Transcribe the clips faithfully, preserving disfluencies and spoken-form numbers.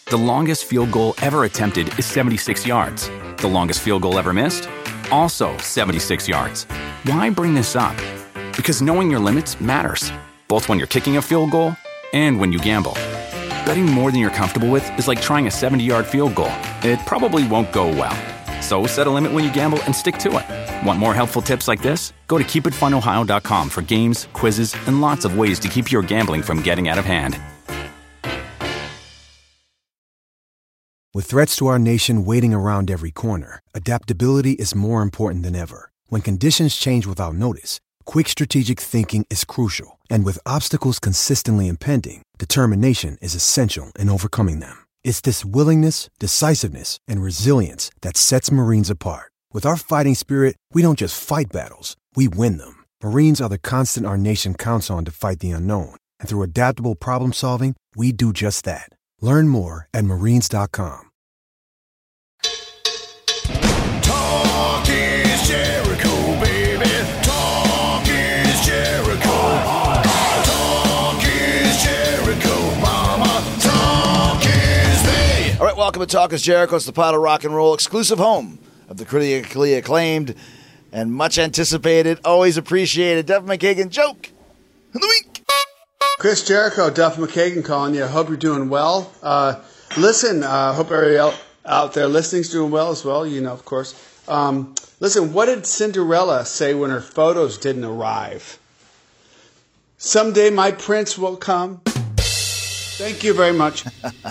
The longest field goal ever attempted is seventy-six yards. The longest field goal ever missed? Also seventy-six yards. Why bring this up? Because knowing your limits matters, both when you're kicking a field goal and when you gamble. Betting more than you're comfortable with is like trying a seventy-yard field goal. It probably won't go well. So set a limit when you gamble and stick to it. Want more helpful tips like this? Go to keep it fun ohio dot com for games, quizzes, and lots of ways to keep your gambling from getting out of hand. With threats to our nation waiting around every corner, adaptability is more important than ever. When conditions change without notice, quick strategic thinking is crucial. And with obstacles consistently impending, determination is essential in overcoming them. It's this willingness, decisiveness, and resilience that sets Marines apart. With our fighting spirit, we don't just fight battles, we win them. Marines are the constant our nation counts on to fight the unknown. And through adaptable problem solving, we do just that. Learn more at marines dot com. Talk is Jericho, baby. Talk is Jericho. Talk is Jericho, mama. Talk is me. All right, welcome to Talk is Jericho. It's the Pot of Rock and Roll exclusive home of the critically acclaimed and much anticipated, always appreciated Duff McKagan joke of the week. Chris Jericho, Duff McKagan calling you. I hope you're doing well. Uh, listen, I uh, hope everybody out, out there listening's doing well as well, you know, of course. Um, listen, what did Cinderella say when her photos didn't arrive? Someday my prince will come. Thank you very much.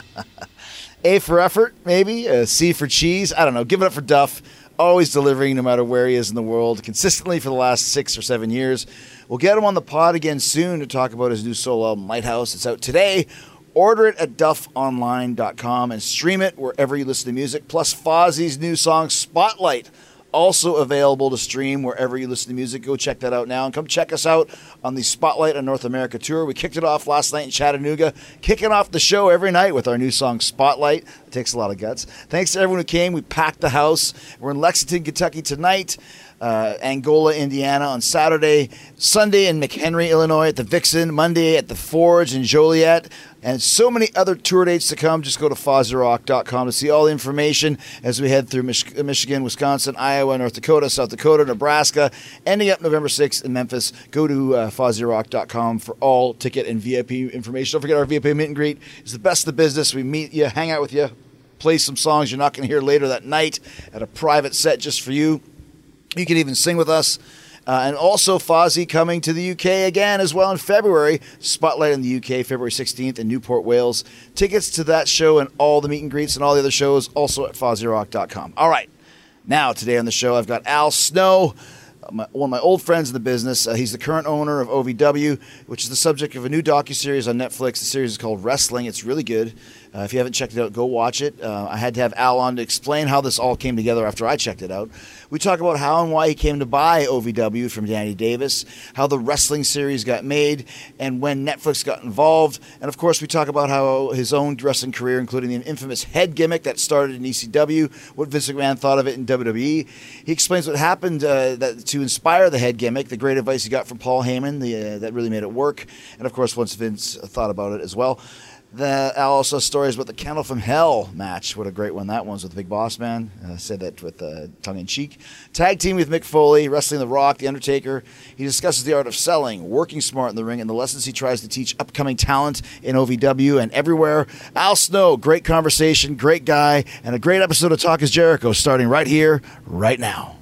A for effort, maybe. Uh, C for cheese. I don't know. Give it up for Duff. Always delivering no matter where he is in the world, consistently for the last six or seven years. We'll get him on the pod again soon to talk about his new solo album, Lighthouse. It's out today. Order it at duff online dot com and stream it wherever you listen to music. Plus Fozzie's new song, Spotlight, also available to stream wherever you listen to music. Go check that out now. And come check us out on the Spotlight on North America tour. We kicked it off last night in Chattanooga, kicking off the show every night with our new song, Spotlight. It takes a lot of guts. Thanks to everyone who came. We packed the house. We're in Lexington, Kentucky tonight. Uh, Angola, Indiana on Saturday, Sunday in McHenry, Illinois at the Vixen, Monday at the Forge in Joliet, and so many other tour dates to come. Just go to fozzy rock dot com to see all the information as we head through Mich- Michigan, Wisconsin, Iowa, North Dakota, South Dakota, Nebraska, ending up November sixth in Memphis. Go to uh, fozzy rock dot com for all ticket and V I P information. Don't forget our V I P meet and greet is the best of the business. We meet you, hang out with you, play some songs you're not going to hear later that night at a private set just for you. You can even sing with us. Uh, and also Fozzy coming to the U K again as well in February. Spotlight in the U K, February sixteenth in Newport, Wales. Tickets to that show and all the meet and greets and all the other shows also at fozzy rock dot com. All right. Now, today on the show, I've got Al Snow, my, one of my old friends in the business. Uh, he's the current owner of O V W, which is the subject of a new docuseries on Netflix. The series is called Wrestling. It's really good. Uh, if you haven't checked it out, go watch it. Uh, I had to have Al on to explain how this all came together after I checked it out. We talk about how and why he came to buy O V W from Danny Davis, how the wrestling series got made, and when Netflix got involved. And, of course, we talk about how his own wrestling career, including the infamous head gimmick that started in E C W, what Vince McMahon thought of it in W W E. He explains what happened uh, that, to inspire the head gimmick, the great advice he got from Paul Heyman the, uh, that really made it work, and, of course, once Vince thought about it as well. The, Al also has stories about the Kennel from Hell match. What a great one that was with the Big Boss Man. Uh, said that with uh, tongue-in-cheek. Tag team with Mick Foley, wrestling The Rock, The Undertaker. He discusses the art of selling, working smart in the ring, and the lessons he tries to teach upcoming talent in O V W and everywhere. Al Snow, great conversation, great guy, and a great episode of Talk is Jericho starting right here, right now.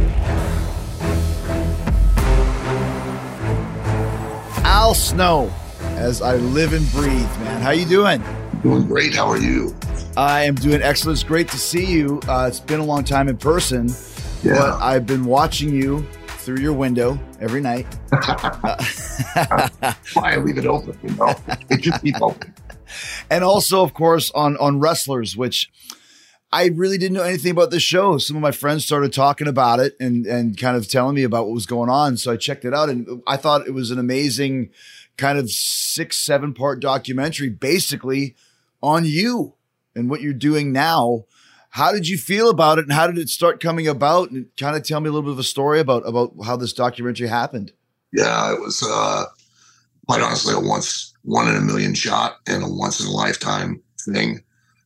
Al Snow. As I live and breathe, man. How you doing? Doing great. How are you? I am doing excellent. It's great to see you. Uh, it's been a long time in person, Yeah. but I've been watching you through your window every night. Why I leave it open? You know, it just keep open. And also, of course, on on Wrestlers, which I really didn't know anything about this show. Some of my friends started talking about it and and kind of telling me about what was going on. So I checked it out, and I thought it was an amazing kind of six, seven part documentary basically on you and what you're doing now. How did you feel about it and how did it start coming about? And kind of tell me a little bit of a story about, about how this documentary happened. Yeah, it was uh, quite honestly a once, one in a million shot and a once in a lifetime thing.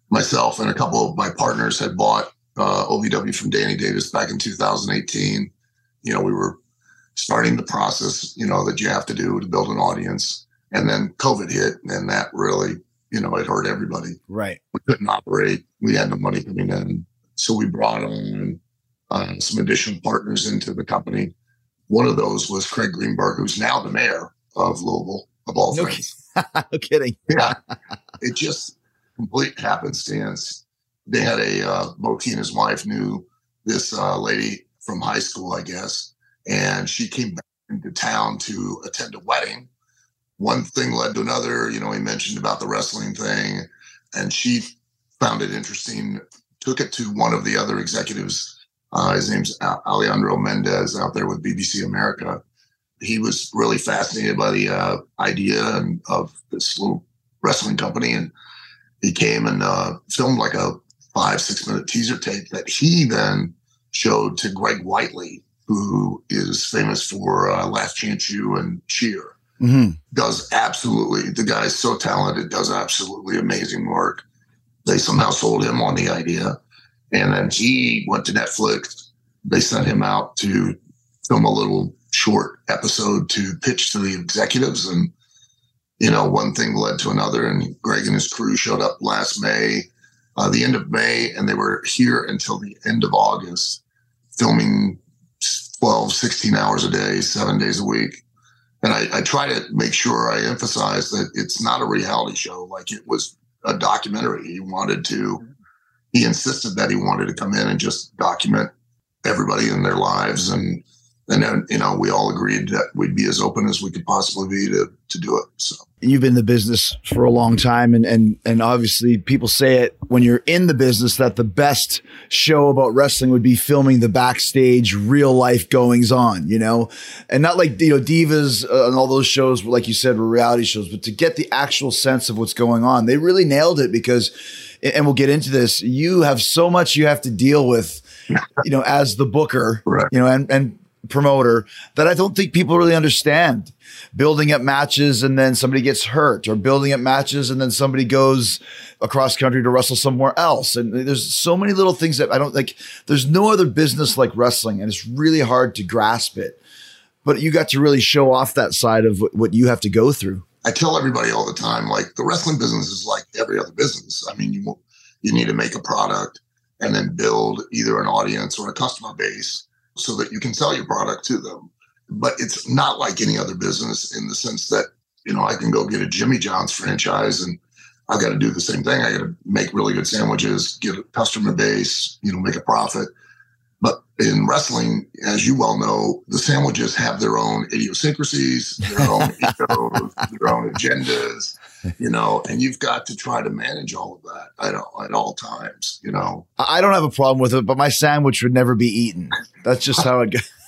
myself and a couple of my partners had bought uh, O V W from Danny Davis back in two thousand eighteen. You know, we were starting the process, you know, that you have to do to build an audience. And then COVID hit, and that really, you know, it hurt everybody. Right. We couldn't operate. We had no money coming in. So we brought on uh, some additional partners into the company. One of those was Craig Greenberg, who's now the mayor of Louisville, of all No, things. no kidding. Yeah. It just complete happenstance. They had a, uh, both he and his wife knew this uh, lady from high school, I guess. And she came back into town to attend a wedding. One thing led to another. You know, he mentioned about the wrestling thing, and she found it interesting, took it to one of the other executives. Uh, his name's Alejandro Mendez out there with B B C America. He was really fascinated by the uh, idea and of this little wrestling company. And he came and uh, filmed like a five, six minute teaser tape that he then showed to Greg Whiteley, who is famous for uh, Last Chance U and Cheer. Mm-hmm. Does absolutely, the guy's so talented, does absolutely amazing work. They somehow sold him on the idea. And then he went to Netflix. They sent him out to film a little short episode to pitch to the executives. And, you know, one thing led to another. And Greg and his crew showed up last May, uh, the end of May, and they were here until the end of August, filming twelve, sixteen hours a day, seven days a week. And I, I try to make sure I emphasize that it's not a reality show. Like, it was a documentary. He wanted to, he insisted that he wanted to come in and just document everybody in their lives. And, and then, you know, we all agreed that we'd be as open as we could possibly be to, to do it. So. You've been in the business for a long time, and, and, and obviously people say it when you're in the business that the best show about wrestling would be filming the backstage real life goings on, you know, and not like, you know, Divas uh, and all those shows, like you said, were reality shows, but to get the actual sense of what's going on. They really nailed it because, and we'll get into this, you have so much you have to deal with, you know, as the booker, right. you know, and, and promoter, that I don't think people really understand. Building up matches and then somebody gets hurt, or building up matches and then somebody goes across country to wrestle somewhere else. And there's so many little things that I don't like. There's no other business like wrestling, and it's really hard to grasp it. But you got to really show off that side of what, what you have to go through. I tell everybody all the time, like, the wrestling business is like every other business. I mean, you you need to make a product and then build either an audience or a customer base so that you can sell your product to them. But it's not like any other business in the sense that, you know, I can go get a Jimmy John's franchise and I've got to do the same thing. I got to make really good sandwiches, get a customer base, you know, make a profit. But in wrestling, as you well know, the sandwiches have their own idiosyncrasies, their own egos, their own agendas, you know, and you've got to try to manage all of that at all, at all times, you know. I don't have a problem with it, but my sandwich would never be eaten. That's just how it goes.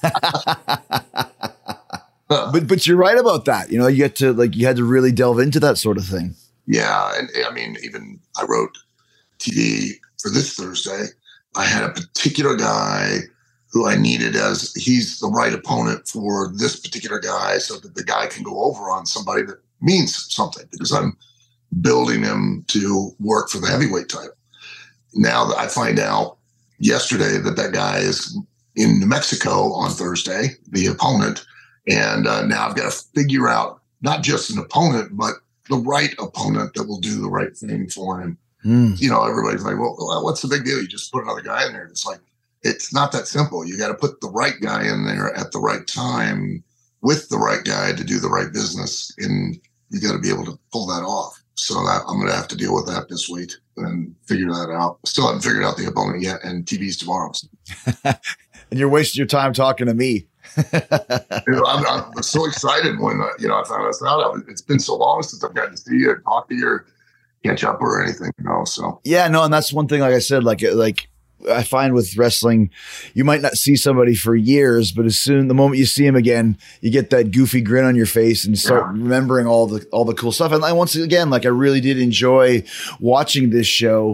but but you're right about that. You know, you get to, like, you had to really delve into that sort of thing. Yeah. And I mean, even I wrote T V for this Thursday. I had a particular guy who I needed as he's the right opponent for this particular guy so that the guy can go over on somebody that means something, because I'm building him to work for the heavyweight title. Now that I find out yesterday that that guy is in New Mexico on Thursday, the opponent, and uh, now I've got to figure out not just an opponent, but the right opponent that will do the right thing for him. Mm. You know, everybody's like, well, what's the big deal? You just put another guy in there. It's like, it's not that simple. You got to put the right guy in there at the right time with the right guy to do the right business. And you got to be able to pull that off. So that, I'm going to have to deal with that this week and figure that out. Still haven't figured out the opponent yet, and T V's tomorrow. And you're wasting your time talking to me. you know, I'm, I'm so excited when, uh, you know, I found this out. I was, it's been so long since I've gotten to see you and talk to you or catch up or anything, you know, so. Yeah, no, and that's one thing, like I said, like, like I find with wrestling, you might not see somebody for years, but as soon, the moment you see him again, you get that goofy grin on your face and start yeah. remembering all the, all the cool stuff. And I, once again, like, I really did enjoy watching this show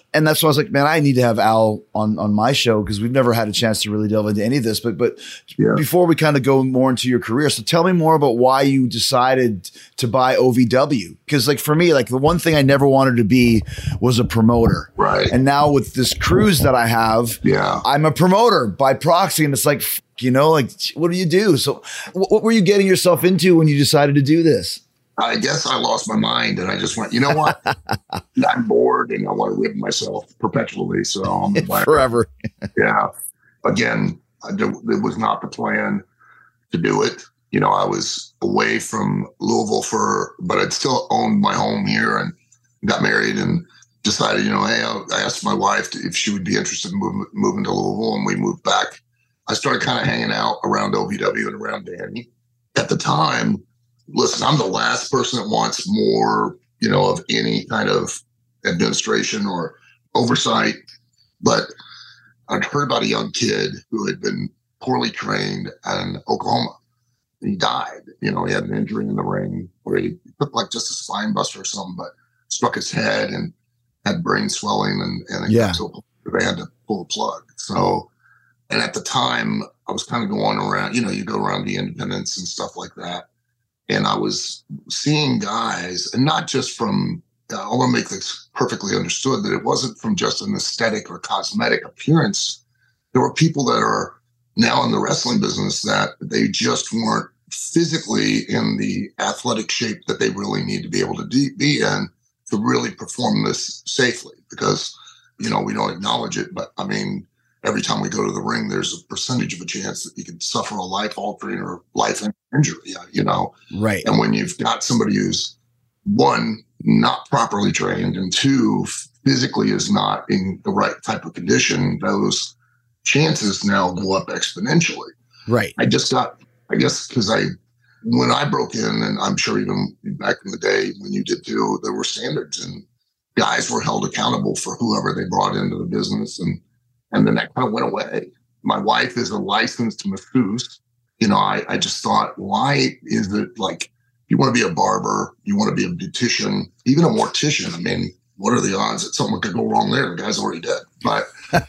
And that's why I was like, man, I need to have Al on, on my show because we've never had a chance to really delve into any of this. But but yeah. Before we kind of go more into your career, so tell me more about why you decided to buy O V W. Because like for me, like the one thing I never wanted to be was a promoter. Right. And now with this cruise that I have, yeah, I'm a promoter by proxy. And it's like, you know, like what do you do? So what, what were you getting yourself into when you decided to do this? I guess I lost my mind and I just went, you know what? I'm bored and I want to rib myself perpetually. So I'm forever. Yeah. Again, I do, it was not the plan to do it. You know, I was away from Louisville for, but I'd still owned my home here and got married and decided, you know, hey, I asked my wife if she would be interested in moving, moving to Louisville, and we moved back. I started kind of hanging out around O V W and around Danny. At the time, listen, I'm the last person that wants more, you know, of any kind of administration or oversight. But I'd heard about a young kid who had been poorly trained in Oklahoma. He died. You know, he had an injury in the ring where he looked like just a spine buster or something, but struck his head and had brain swelling, and, and it yeah. got to a point where they had to pull the plug. So, and at the time, I was kind of going around, you know, you go around the independents and stuff like that. And I was seeing guys, and not just from, uh, I want to make this perfectly understood, that it wasn't from just an aesthetic or cosmetic appearance. There were people that are now in the wrestling business that they just weren't physically in the athletic shape that they really need to be able to de- be in to really perform this safely. Because, you know, we don't acknowledge it, but I mean, every time we go to the ring, there's a percentage of a chance that you could suffer a life-altering or life injury, you know? Right. And when you've got somebody who's, one, not properly trained, and two, physically is not in the right type of condition, those chances now go up exponentially. Right. I just got, I guess, because I, when I broke in, and I'm sure even back in the day when you did too, there were standards and guys were held accountable for whoever they brought into the business. And And then that kind of went away. My wife is a licensed masseuse. You know, I, I just thought, why is it like, you want to be a barber, you want to be a beautician, even a mortician. I mean, what are the odds that something could go wrong there? The guy's already dead. But,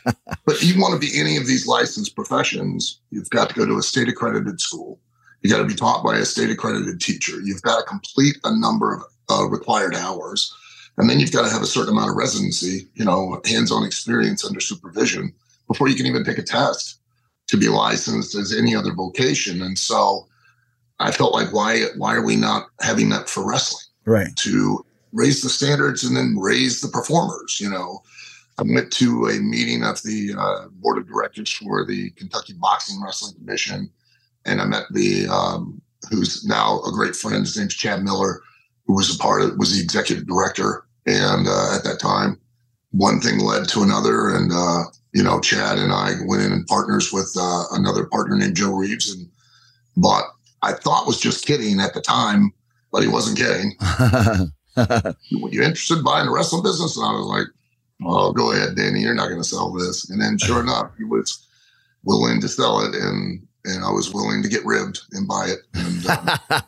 but you want to be any of these licensed professions, you've got to go to a state accredited school. You got to be taught by a state accredited teacher. You've got to complete a number of uh, required hours. And then you've got to have a certain amount of residency, you know, hands-on experience under supervision before you can even take a test to be licensed as any other vocation. And so I felt like, why, why are we not having that for wrestling? Right. To raise the standards and then raise the performers. You know, I went to a meeting of the uh, board of directors for the Kentucky Boxing Wrestling Commission, and I met the, um, who's now a great friend, his name's Chad Miller, who was a part of, was the executive director. And uh, at that time, one thing led to another. And, uh, you know, Chad and I went in and partners with uh, another partner named Joe Reeves, and bought, I thought was just kidding at the time, but he wasn't kidding. Were you interested in buying a wrestling business? And I was like, oh, go ahead, Danny, you're not going to sell this. And then sure enough, he was willing to sell it. And, and I was willing to get ribbed and buy it. And, um,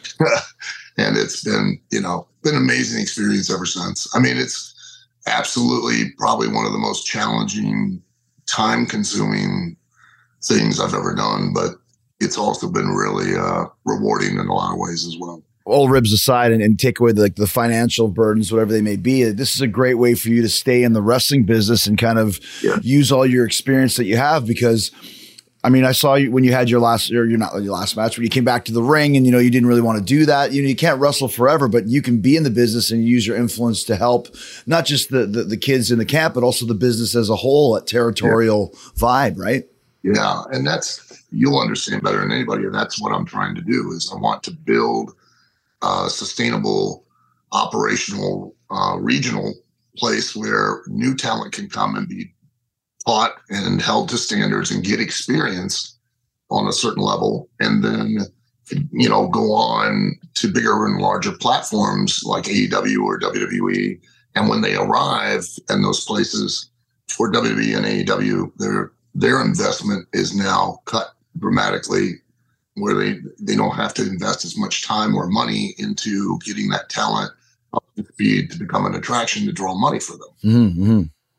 and it's been, you know, been an amazing experience ever since. I mean, it's absolutely probably one of the most challenging, time-consuming things I've ever done, but it's also been really uh, rewarding in a lot of ways as well. All ribs aside, and, and take away the, like the financial burdens, whatever they may be, this is a great way for you to stay in the wrestling business and kind of yeah. use all your experience that you have. Because, I mean, I saw you when you had your last, or you're not your last match, when you came back to the ring, and you know you didn't really want to do that. You know, you can't wrestle forever, but you can be in the business and use your influence to help not just the the, the kids in the camp, but also the business as a whole at Territorial yeah. Vibe, right? Yeah, and that's, you'll understand better than anybody. And that's what I'm trying to do. Is I want to build a sustainable, operational, uh, regional place where new talent can come and be taught and held to standards and get experience on a certain level, and then, you know, go on to bigger and larger platforms like A E W or W W E. And when they arrive in those places for W W E and A E W, their their investment is now cut dramatically, where they, they don't have to invest as much time or money into getting that talent up to speed to become an attraction to draw money for them. Mm-hmm.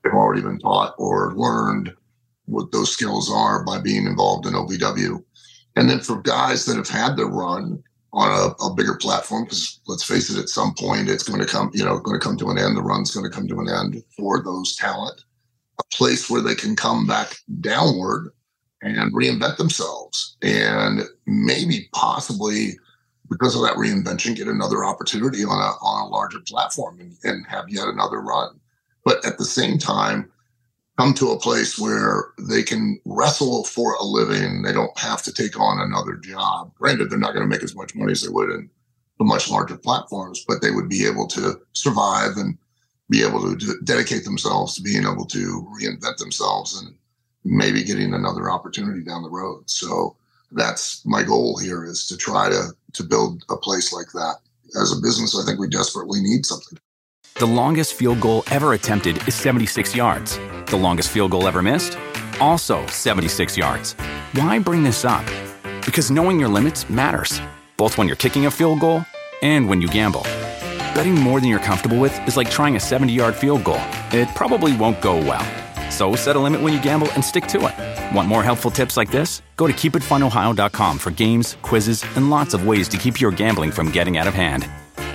they've already been taught or learned what those skills are by being involved in O V W. And then for guys that have had their run on a, a bigger platform, because let's face it, at some point it's going to come, you know, going to come to an end. The run's going to come to an end for those talent, a place where they can come back downward and reinvent themselves, and maybe possibly because of that reinvention, get another opportunity on a on a larger platform and, and have yet another run. But at the same time, come to a place where they can wrestle for a living. They don't have to take on another job. Granted, they're not going to make as much money as they would in the much larger platforms, but they would be able to survive and be able to d- dedicate themselves to being able to reinvent themselves and maybe getting another opportunity down the road. So that's my goal here, is to try to, to build a place like that. As a business, I think we desperately need something. The longest field goal ever attempted is seventy-six yards. The longest field goal ever missed? Also seventy-six yards. Why bring this up? Because knowing your limits matters, both when you're kicking a field goal and when you gamble. Betting more than you're comfortable with is like trying a seventy-yard field goal. It probably won't go well. So set a limit when you gamble and stick to it. Want more helpful tips like this? Go to keep it fun ohio dot com for games, quizzes, and lots of ways to keep your gambling from getting out of hand.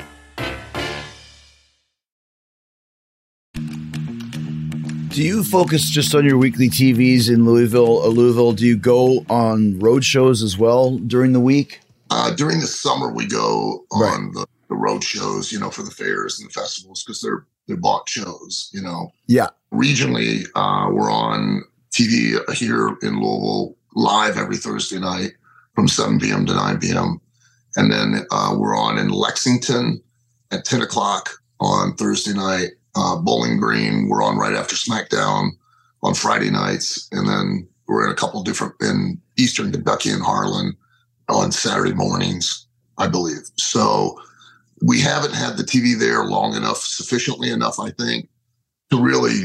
Do you focus just on your weekly T Vs in Louisville or Louisville? Do you go on road shows as well during the week? Uh, during the summer, we go on Right. the, the road shows, you know, for the fairs and the festivals, because they're they're bought shows, you know. Yeah. Regionally, uh, we're on T V here in Louisville live every Thursday night from seven p.m. to nine p.m. And then uh, we're on in Lexington at ten o'clock on Thursday night. Uh, Bowling Green, we're on right after SmackDown on Friday nights. And then we're in a couple different, in Eastern Kentucky and Harlan on Saturday mornings, I believe. So we haven't had the T V there long enough, sufficiently enough, I think, to really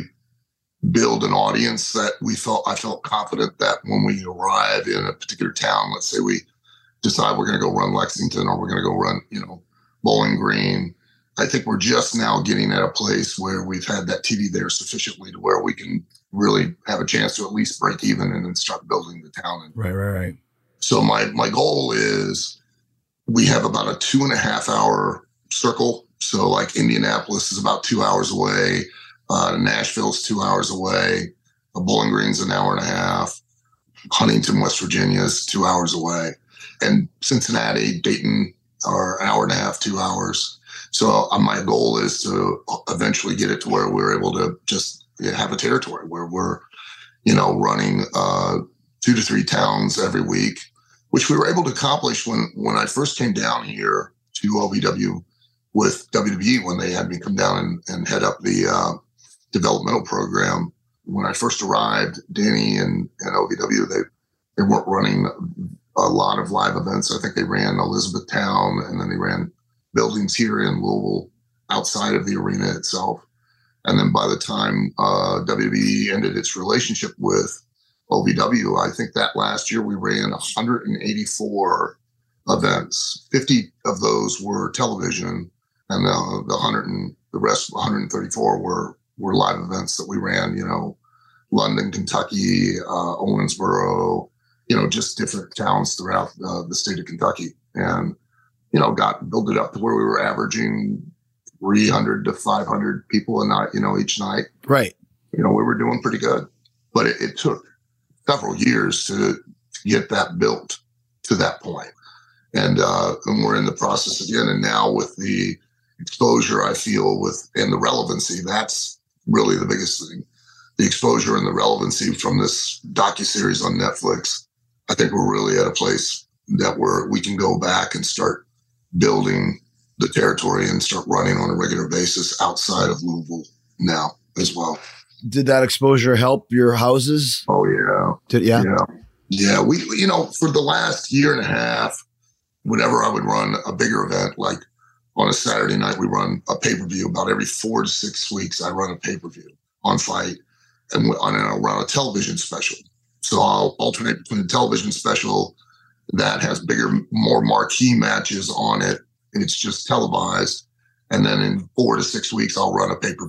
build an audience that we felt, I felt confident that when we arrive in a particular town, let's say we decide we're going to go run Lexington or we're going to go run, you know, Bowling Green. I think we're just now getting at a place where we've had that T V there sufficiently to where we can really have a chance to at least break even and then start building the town. Right, right, right. So my, my goal is we have about a two and a half hour circle. So like Indianapolis is about two hours away. Uh, Nashville's two hours away. Uh, Bowling Green's an hour and a half. Huntington, West Virginia is two hours away. And Cincinnati, Dayton are an hour and a half, two hours. So uh, my goal is to eventually get it to where we're able to just you know, have a territory where we're, you know, running uh, two to three towns every week, which we were able to accomplish when, when I first came down here to O V W with W W E, when they had me come down and, and head up the uh, developmental program. When I first arrived, Danny and, and O V W, they, they weren't running a lot of live events. I think they ran Elizabethtown, and then they ran buildings here in Louisville outside of the arena itself. And then by the time uh, W W E ended its relationship with O V W, I think that last year we ran one hundred eighty-four events. fifty of those were television, and the, the one hundred and the rest, one hundred thirty-four were were live events that we ran. You know, London, Kentucky, uh, Owensboro, you know, just different towns throughout uh, the state of Kentucky, and you know, got built it up to where we were averaging three hundred to five hundred people a night, you know, each night. Right. You know, we were doing pretty good, but it, it took several years to, to get that built to that point. And, uh, and we're in the process again. And now with the exposure, I feel with, and the relevancy, that's really the biggest thing. The exposure and the relevancy from this docuseries on Netflix. I think we're really at a place that we're, we can go back and start building the territory and start running on a regular basis outside of Louisville now as well. Did that exposure help your houses? Oh yeah. Did, yeah. Yeah. Yeah. We, you know, for the last year and a half, whenever I would run a bigger event, like on a Saturday night, we run a pay-per-view. About every four to six weeks, I run a pay-per-view on Fight and on a, around a television special. So I'll alternate between a television special that has bigger, more marquee matches on it, and it's just televised. And then in four to six weeks, I'll run a pay-per-view.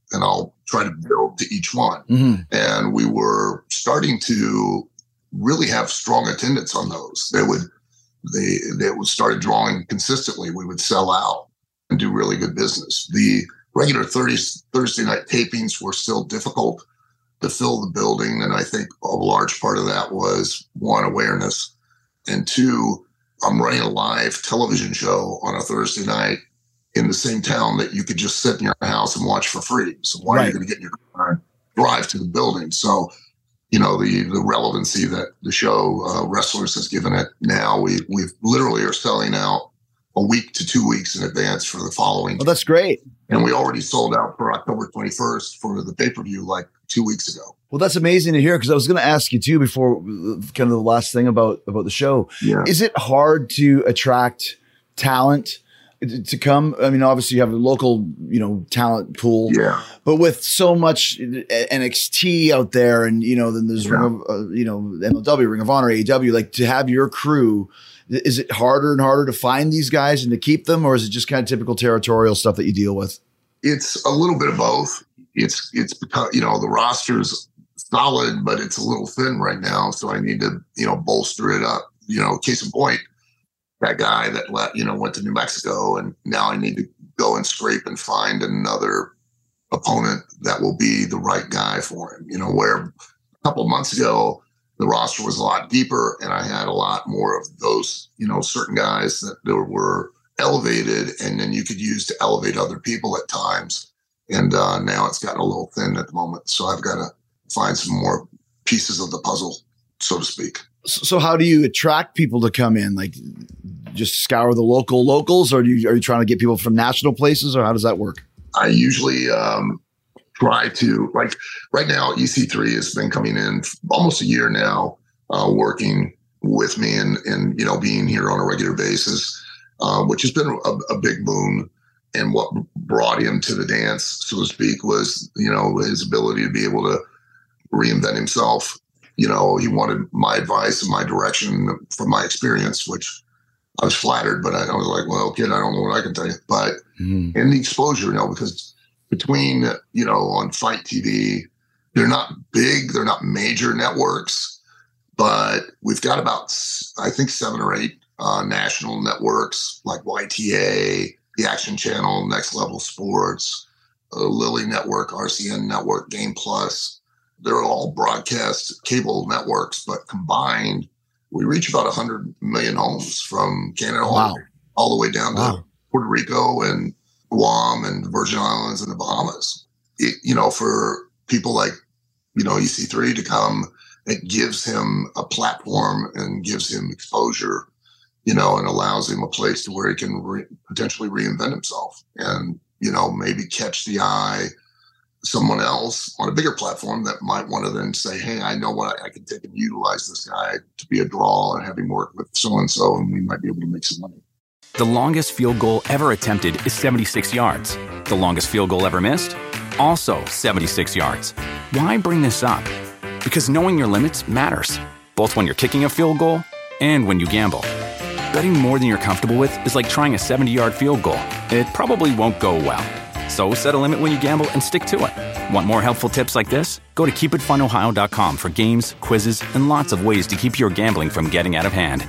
and I'll try to build to each one. Mm-hmm. And we were starting to really have strong attendance on those. They would, they, they would started drawing consistently. We would sell out and do really good business. The regular Thursday night tapings were still difficult to fill the building. And I think a large part of that was, one, awareness, and two, I'm running a live television show on a Thursday night in the same town that you could just sit in your house and watch for free. So why right. are you going to get in your car and drive to the building? So, you know, the the relevancy that the show uh, Wrestlers has given it now, we we literally are selling out a week to two weeks in advance for the following. Well, that's great. And we already sold out for October twenty-first for the pay-per-view like two weeks ago. Well, that's amazing to hear, because I was going to ask you too before, kind of the last thing about, about the show. Yeah. Is it hard to attract talent to come? I mean, obviously you have a local, you know, talent pool, yeah. but with so much N X T out there, and, you know, then there's, yeah. Ring of, uh, you know, M L W, Ring of Honor, A E W, like to have your crew, is it harder and harder to find these guys and to keep them, or is it just kind of typical territorial stuff that you deal with? It's a little bit of both. It's, it's because, you know, the roster's solid, but it's a little thin right now. So I need to, you know, bolster it up. You know, case in point, that guy that let, you know, went to New Mexico, and now I need to go and scrape and find another opponent that will be the right guy for him. You know, where a couple of months ago, the roster was a lot deeper and I had a lot more of those, you know, certain guys that there were elevated, and then you could use to elevate other people at times. And uh, now it's gotten a little thin at the moment. So I've got to find some more pieces of the puzzle, so to speak. So how do you attract people to come in? Like, just scour the local locals, or do you, are you trying to get people from national places, or how does that work? I usually um, try to, like right now, E C three has been coming in almost a year now, uh, working with me and, and, you know, being here on a regular basis, uh, which has been a, a big boon. And what brought him to the dance, so to speak, was, you know, his ability to be able to reinvent himself. You know, he wanted my advice and my direction from my experience, which I was flattered, but I, I was like, well, kid, I don't know what I can tell you. But mm. and the exposure, you know, because between, you know, on Fight T V, they're not big, they're not major networks, but we've got about, I think, seven or eight uh, national networks like Y T A, the Action Channel, Next Level Sports, uh, Lily Network, R C N Network, Game Plus. They're all broadcast cable networks, but combined, we reach about one hundred million homes from Canada wow. all, all the way down wow. to Puerto Rico and Guam and the Virgin Islands and the Bahamas. It, you know, for people like, you know, E C three to come, it gives him a platform and gives him exposure, you know, and allows him a place to where he can re- potentially reinvent himself and, you know, maybe catch the eye someone else on a bigger platform that might want to then say, hey, I know what I, I can take and utilize this guy to be a draw and have him work with so-and-so, and we might be able to make some money. The longest field goal ever attempted is seventy-six yards. The longest field goal ever missed? Also seventy-six yards. Why bring this up? Because knowing your limits matters, both when you're kicking a field goal and when you gamble. Betting more than you're comfortable with is like trying a seventy-yard field goal. It probably won't go well. So set a limit when you gamble and stick to it. Want more helpful tips like this? Go to keep it fun ohio dot com for games, quizzes, and lots of ways to keep your gambling from getting out of hand.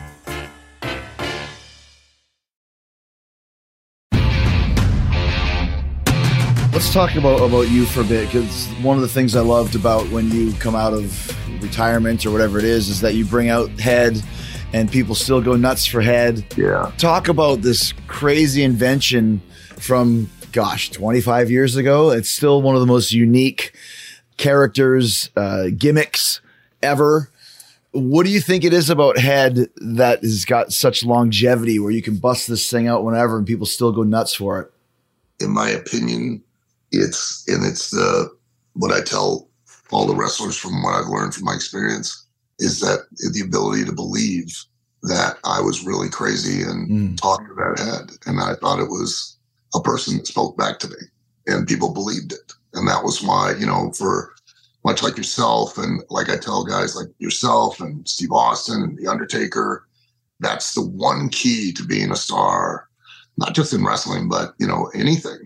Let's talk about, about you for a bit, because one of the things I loved about when you come out of retirement or whatever it is, is that you bring out Head and people still go nuts for Head. Yeah. Talk about this crazy invention from, gosh, twenty-five years ago. It's still one of the most unique characters, uh, gimmicks ever. What do you think it is about Head that has got such longevity where you can bust this thing out whenever and people still go nuts for it? In my opinion, it's, and it's the, what I tell all the wrestlers from what I've learned from my experience, is that the ability to believe that I was really crazy and mm. talking about Head. And I thought it was a person that spoke back to me, and people believed it. And that was why, you know, for much like yourself, and like I tell guys like yourself and Steve Austin and The Undertaker, that's the one key to being a star, not just in wrestling, but, you know, anything,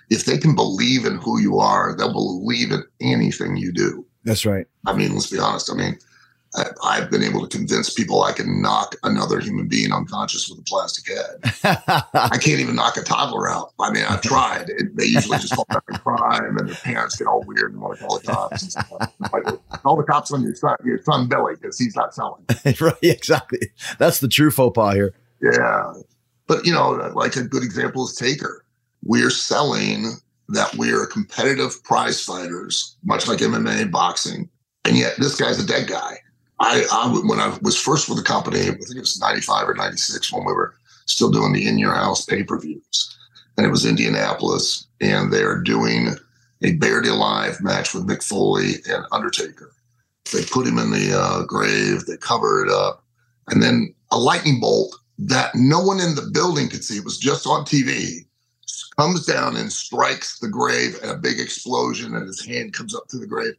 if they can believe in who you are, they'll believe in anything you do. That's right. I mean, let's be honest. I mean, I, I've been able to convince people I can knock another human being unconscious with a plastic head. I can't even knock a toddler out. I mean, I've tried. It, they usually just fall back and cry, and then their parents get all weird and want to call the cops. And stuff. Like, call the cops on your son, your son Billy, because he's not selling. Right, exactly. That's the true faux pas here. Yeah. But, you know, like a good example is Taker. We're selling that we're competitive prize fighters, much like M M A, boxing, and yet this guy's a dead guy. I, I when I was first with the company, I think it was ninety-five or ninety-six when we were still doing the In Your House pay-per-views. And it was Indianapolis, and they're doing a Buried Alive match with Mick Foley and Undertaker. They put him in the uh, grave, they cover it up, and then a lightning bolt that no one in the building could see, it was just on T V, comes down and strikes the grave, and a big explosion, and his hand comes up to the grave,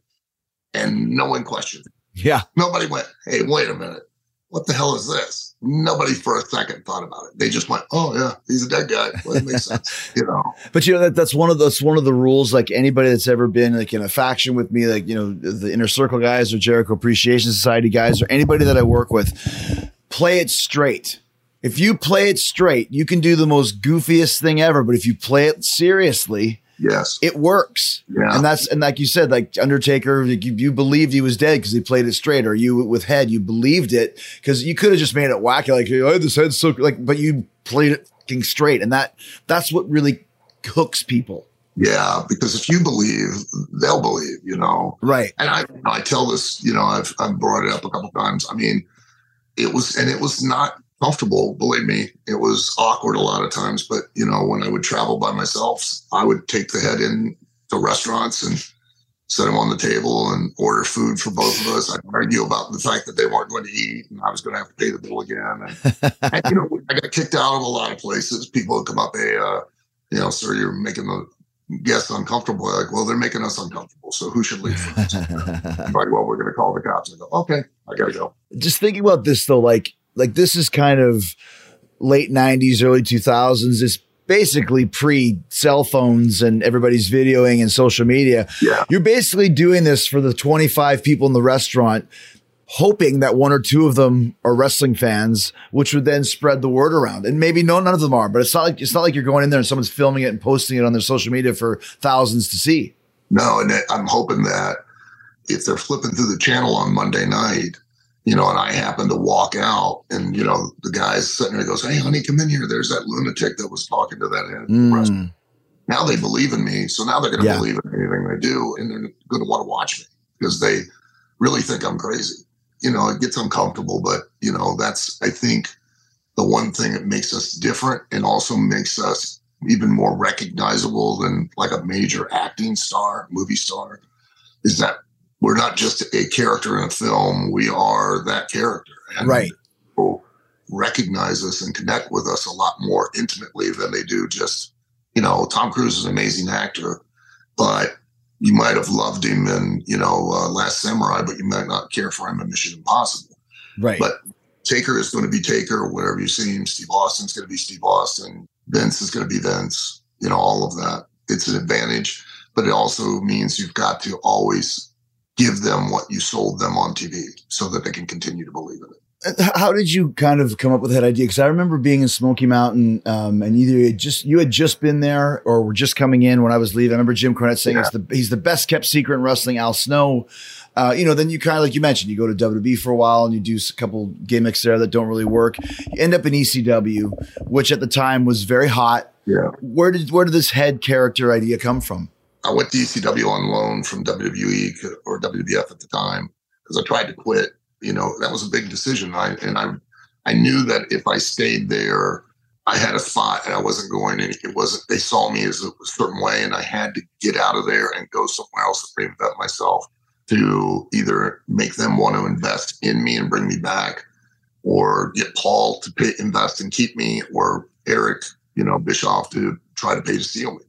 and no one questioned it. Yeah. Nobody went, hey, wait a minute. What the hell is this? Nobody for a second thought about it. They just went, oh, yeah, he's a dead guy. Well, it makes sense, you know. But, you know, that, that's one of those, one of the rules, like anybody that's ever been like in a faction with me, like, you know, the Inner Circle guys or Jericho Appreciation Society guys or anybody that I work with, play it straight. If you play it straight, you can do the most goofiest thing ever. But if you play it seriously, yes, it works. Yeah. And that's, and like you said, like Undertaker, like you, you believed he was dead because he played it straight, or you with Head, you believed it because you could have just made it wacky, like, oh, this head's so like, but you played it fucking straight. And that, that's what really hooks people. Yeah. Because if you believe, they'll believe, you know? Right. And I, I tell this, you know, I've, I've brought it up a couple of times. I mean, it was, and it was not comfortable, believe me. It was awkward a lot of times, but you know, when I would travel by myself, I would take the Head in to restaurants and set him on the table and order food for both of us. I'd argue about the fact that they weren't going to eat and I was going to have to pay the bill again. And, and you know, I got kicked out of a lot of places. People would come up, hey, uh, you know, sir, you're making the guests uncomfortable. Like, well, they're making us uncomfortable. So who should leave first? Like, well, we're going to call the cops. I go, okay, I got to go. Just thinking about this though, like, Like this is kind of late nineties, early two thousands. It's basically pre cell phones and everybody's videoing and social media. Yeah. You're basically doing this for the twenty-five people in the restaurant, hoping that one or two of them are wrestling fans, which would then spread the word around. And maybe no, none of them are, but it's not like, it's not like you're going in there and someone's filming it and posting it on their social media for thousands to see. No. And I'm hoping that if they're flipping through the channel on Monday night, you know, and I happen to walk out and, you know, the guy's sitting there goes, hey, honey, come in here. There's that lunatic that was talking to that head. Mm. Now they believe in me. So now they're going to Yeah. believe in anything they do. And they're going to want to watch me because they really think I'm crazy. You know, it gets uncomfortable, but, you know, that's, I think, the one thing that makes us different and also makes us even more recognizable than like a major acting star, movie star, is that we're not just a character in a film. We are that character. And Right. people recognize us and connect with us a lot more intimately than they do just, you know, Tom Cruise is an amazing actor, but you might have loved him in, you know, uh, Last Samurai, but you might not care for him in Mission Impossible. Right. But Taker is going to be Taker, wherever you see him. Steve Austin's going to be Steve Austin. Vince is going to be Vince, you know, all of that. It's an advantage, but it also means you've got to always give them what you sold them on T V so that they can continue to believe in it. How did you kind of come up with that idea? Because I remember being in Smoky Mountain, um, and either you had just you had just been there or were just coming in when I was leaving. I remember Jim Cornette saying Yeah. it's the, he's the best kept secret in wrestling. Al Snow, uh, you know. Then you kind of like you mentioned, you go to W W E for a while and you do a couple gimmicks there that don't really work. You end up in E C W, which at the time was very hot. Yeah. Where did where did this Head character idea come from? I went to E C W on loan from W W E or W W F at the time because I tried to quit. You know, that was a big decision. I, and I, I knew that if I stayed there, I had a spot and I wasn't going in. It wasn't, they saw me as a certain way and I had to get out of there and go somewhere else and reinvent myself to either make them want to invest in me and bring me back or get Paul to pay, invest and keep me or Eric, you know, Bischoff to try to pay to steal me.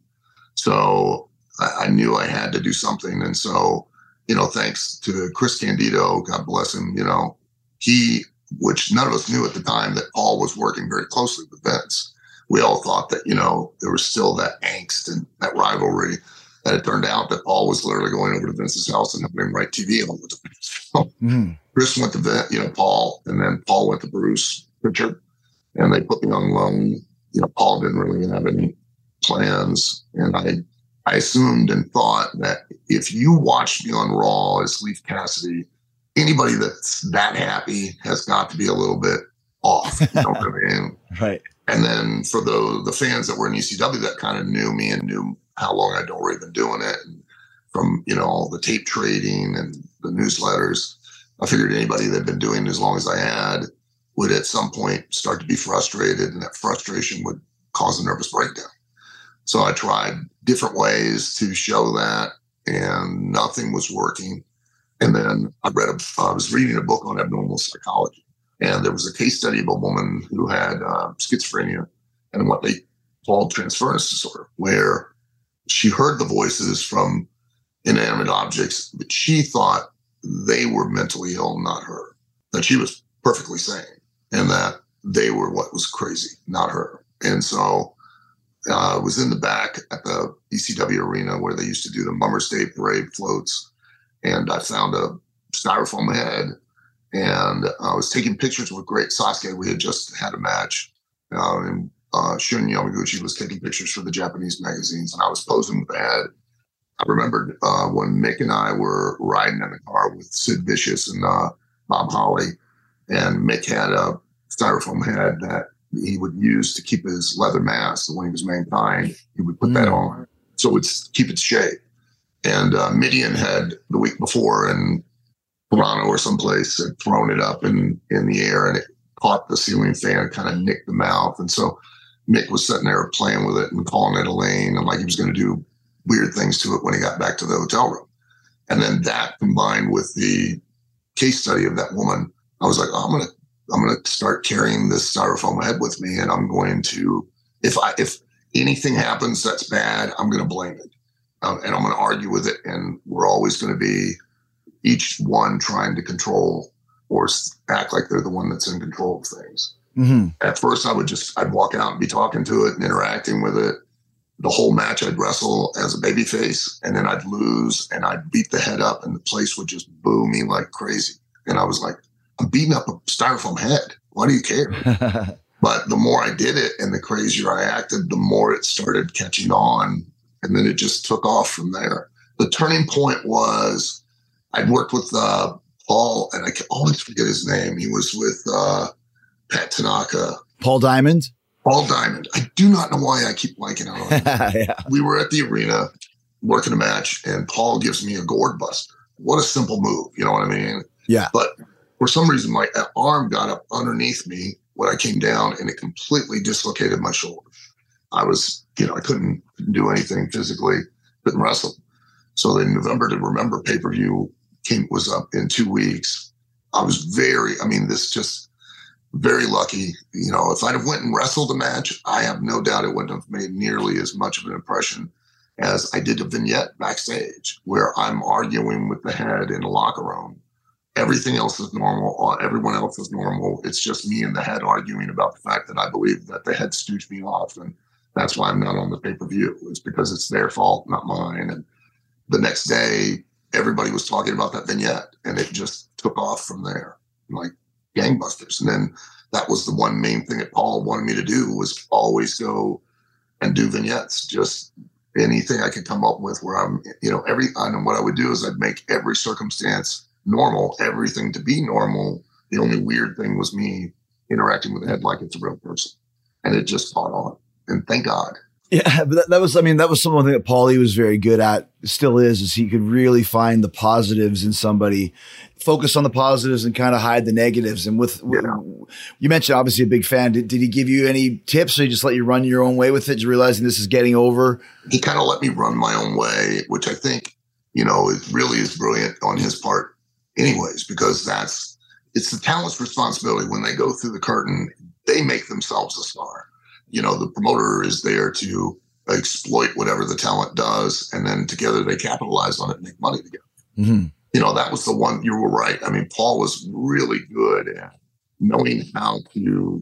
So I, I knew I had to do something. And so, you know, thanks to Chris Candido, God bless him, you know, he, which none of us knew at the time, that Paul was working very closely with Vince. we all thought that, you know, there was still that angst and that rivalry. And it turned out that Paul was literally going over to Vince's house and helping him write T V all the time. So mm-hmm. Chris went to, Vince, you know, Paul, and then Paul went to Bruce Pritchard, and they put me on loan. You know, Paul didn't really have any plans. And I, I assumed and thought that if you watched me on Raw as Leif Cassidy, anybody that's that happy has got to be a little bit off. You know what I mean? Right. And then for the the fans that were in E C W that kind of knew me and knew how long I'd already been doing it, and from, you know, all the tape trading and the newsletters, I figured anybody that had been doing it as long as I had would at some point start to be frustrated, and that frustration would cause a nervous breakdown. So I tried different ways to show that, and nothing was working. And then I read, a, I was reading a book on abnormal psychology, and there was a case study of a woman who had uh, schizophrenia and what they called transference disorder, where she heard the voices from inanimate objects, but she thought they were mentally ill, not her, that she was perfectly sane, and that they were what was crazy, not her. And so uh, I was in the back at the E C W arena where they used to do the Mummers Day Parade floats, and I found a styrofoam head, and I was taking pictures with Great Sasuke. We had just had a match, uh, and uh, Shun Yamaguchi was taking pictures for the Japanese magazines, and I was posing with the head. I remembered uh, when Mick and I were riding in the car with Sid Vicious and uh, Bob Holly, and Mick had a styrofoam head that he would use to keep his leather mask when he was Mankind. He would put mm. that on so it would keep its shape. And uh, Midian had the week before in Toronto or someplace had thrown it up in, in the air, and it caught the ceiling fan and kind of nicked the mouth. And so Mick was sitting there playing with it and calling it a lane, and like he was going to do weird things to it when he got back to the hotel room. And then that combined with the case study of that woman, I was like, oh, I'm going to, I'm going to start carrying this styrofoam head with me. And I'm going to, if I, if anything happens that's bad, I'm going to blame it. Um, and I'm going to argue with it. And we're always going to be each one trying to control or act like they're the one that's in control of things. Mm-hmm. At first I would just, I'd walk out and be talking to it and interacting with it. The whole match I'd wrestle as a babyface, and then I'd lose and I'd beat the head up and the place would just boo me like crazy. And I was like, I'm beating up a styrofoam head. Why do you care? But the more I did it and the crazier I acted, the more it started catching on. And then it just took off from there. The turning point was I'd worked with uh, Paul, and I can always forget his name. He was with uh, Pat Tanaka. Paul Diamond? Paul Diamond. I do not know why I keep blanking out on him. Yeah. We were at the arena working a match, and Paul gives me a gourd buster. What a simple move. You know what I mean? Yeah. But for some reason, my arm got up underneath me when I came down, and it completely dislocated my shoulder. I was, you know, I couldn't do anything physically, couldn't wrestle. So the November to Remember pay-per-view came, was up in two weeks. I was very, I mean, this just very lucky. You know, if I'd have went and wrestled a match, I have no doubt it wouldn't have made nearly as much of an impression as I did a vignette backstage where I'm arguing with the head in a locker room. Everything else is normal. Everyone else is normal. It's just me and the head arguing about the fact that I believe that the head stooged me off. And that's why I'm not on the pay-per-view. It's because it's their fault, not mine. And the next day, everybody was talking about that vignette, and it just took off from there, like gangbusters. And then that was the one main thing that Paul wanted me to do, was always go and do vignettes. Just anything I could come up with where I'm, you know, every, and what I would do is I'd make every circumstance normal, everything to be normal. The only weird thing was me interacting with the head like it's a real person. And it just caught on. And thank God. Yeah, but that, that was, I mean, that was something that Paulie was very good at, still is, is he could really find the positives in somebody, focus on the positives and kind of hide the negatives. And with, yeah. with you mentioned obviously a big fan. Did, did he give you any tips, or he just let you run your own way with it, just realizing this is getting over? He kind of let me run my own way, which I think, you know, it really is brilliant on his part anyways, because that's, it's the talent's responsibility. When they go through the curtain, they make themselves a star. You know, the promoter is there to exploit whatever the talent does, and then together they capitalize on it and make money together. Mm-hmm. You know, that was the one, you were right. I mean, Paul was really good at knowing how to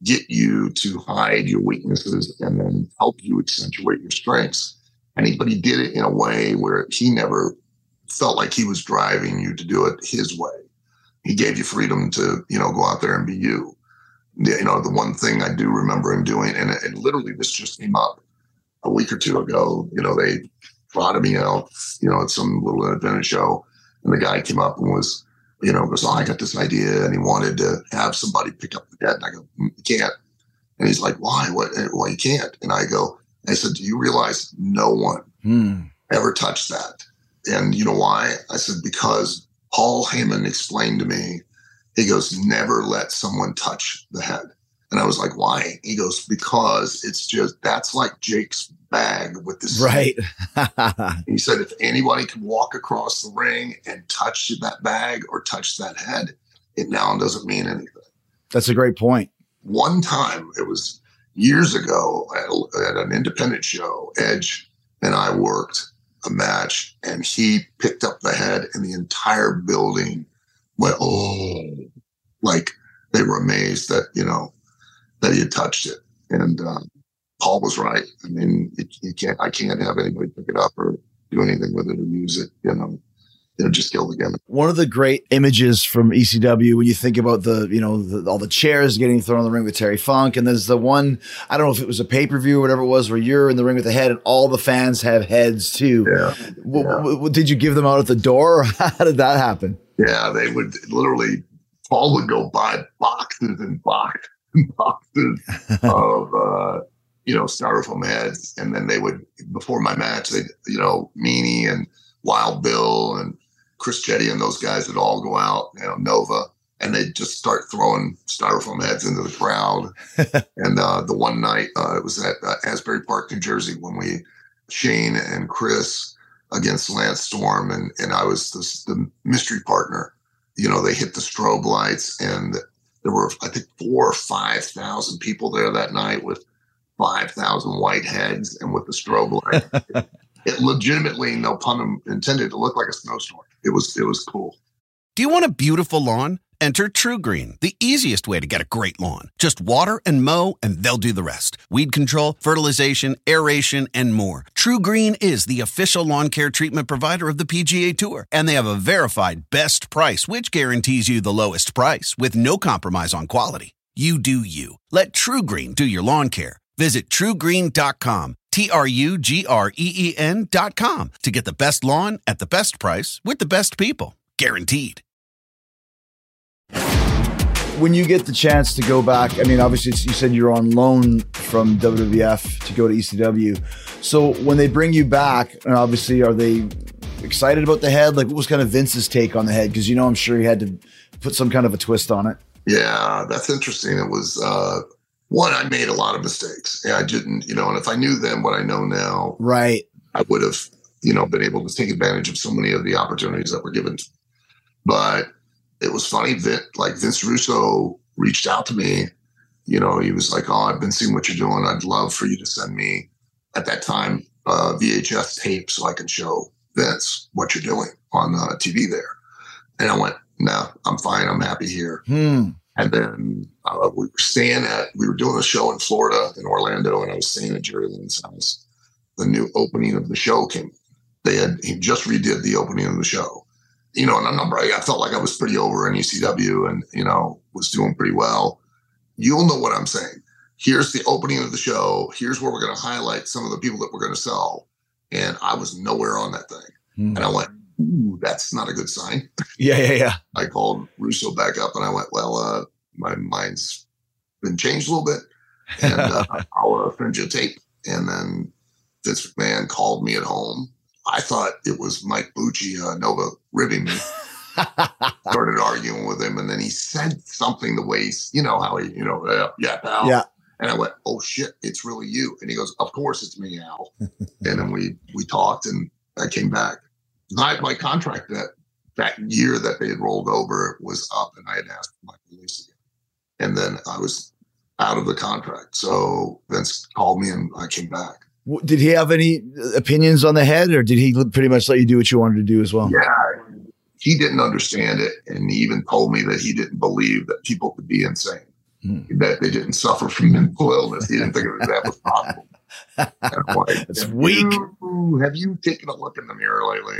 get you to hide your weaknesses and then help you accentuate your strengths. And he, but he did it in a way where he never felt like he was driving you to do it his way. He gave you freedom to, you know, go out there and be you. You know, the one thing I do remember him doing, and, and literally this just came up a week or two ago, you know, they trotted me out, you know, at some little independent show. And the guy came up and was, you know, goes, oh, I got this idea. And he wanted to have somebody pick up the head. And I go, you can't. And he's like, why? What? Well, you can't. And I go, I said, do you realize no one hmm. ever touched that? And you know why? I said, because Paul Heyman explained to me, he goes, never let someone touch the head. And I was like, why? He goes, because it's just, that's like Jake's bag with this. Right. He said, if anybody can walk across the ring and touch that bag or touch that head, it now doesn't mean anything. That's a great point. One time, it was years ago at, at an independent show, Edge and I worked a match and he picked up the head and the entire building went, oh, like they were amazed that, you know, that he had touched it. And uh, Paul was right. I mean, it, you can't, I can't have anybody pick it up or do anything with it or use it, you know. You know, just kill the game. One of the great images from E C W when you think about the, you know, the, all the chairs getting thrown in the ring with Terry Funk, and there's the one, I don't know if it was a pay-per-view or whatever it was, where you're in the ring with the head and all the fans have heads too. Yeah. W- yeah. w- did you give them out at the door, or how did that happen? Yeah, they would literally, Paul would go buy boxes and boxes and boxes of, uh, you know, styrofoam heads. And then they would, before my match, they, you know, Meanie and Wild Bill and Chris Chetty and those guys would all go out, you know, Nova, and they'd just start throwing styrofoam heads into the crowd. And uh, the one night, uh, it was at uh, Asbury Park, New Jersey, when we, Shane and Chris against Lance Storm, and, and I was this, the mystery partner. You know, they hit the strobe lights, and there were, I think, four or five thousand people there that night with five thousand white heads and with the strobe light. It legitimately, no pun intended, to look like a snowstorm. It was it was cool. Do you want a beautiful lawn? Enter TruGreen, the easiest way to get a great lawn. Just water and mow, and they'll do the rest. Weed control, fertilization, aeration, and more. TruGreen is the official lawn care treatment provider of the P G A Tour, and they have a verified best price, which guarantees you the lowest price with no compromise on quality. You do you. Let TruGreen do your lawn care. Visit True Green dot com. T R U G R E E N dot com to get the best lawn at the best price with the best people. Guaranteed. When you get the chance to go back, I mean, obviously it's, you said you're on loan from W W F to go to E C W. So when they bring you back, and obviously are they excited about the head? Like, what was kind of Vince's take on the head? Because, you know, I'm sure he had to put some kind of a twist on it. Yeah, that's interesting. It was... Uh, One, I made a lot of mistakes. Yeah, I didn't, you know, and if I knew then what I know now, right, I would have, you know, been able to take advantage of so many of the opportunities that were given. But it was funny that, like, Vince Russo reached out to me. You know, he was like, oh, I've been seeing what you're doing. I'd love for you to send me, at that time, uh, V H S tape so I can show Vince what you're doing on uh, T V there. And I went, no, I'm fine. I'm happy here. Hmm. And then uh, we were staying at, we were doing a show in Florida, in Orlando, and I was staying at Jerry Lynn's house. The new opening of the show came. They had, he just redid the opening of the show. You know, and I'm not bragging. I felt like I was pretty over in E C W and, you know, was doing pretty well. You'll know what I'm saying. Here's the opening of the show. Here's where we're going to highlight some of the people that we're going to sell. And I was nowhere on that thing. Hmm. And I went, ooh, that's not a good sign. Yeah, yeah, yeah. I called Russo back up and I went, well, uh, my mind's been changed a little bit, and uh, I'll uh, send you a tape. And then Vince McMahon called me at home. I thought it was Mike Bucci, uh, Nova, ribbing me. Started arguing with him, and then he said something the way he's, you know, how he, you know, uh, yeah, pal. Yeah. And I went, oh shit, it's really you. And he goes, of course it's me, Al. And then we we talked, and I came back. My, my contract that that year that they had rolled over was up, and I had asked for my release again. And then I was out of the contract. So Vince called me and I came back. Did he have any opinions on the head, or did he pretty much let you do what you wanted to do as well? Yeah, he didn't understand it. And he even told me that he didn't believe that people could be insane. mm. that they didn't suffer from mental illness. He didn't think it was, that was possible. Like, it's weak. You, have you taken a look in the mirror lately?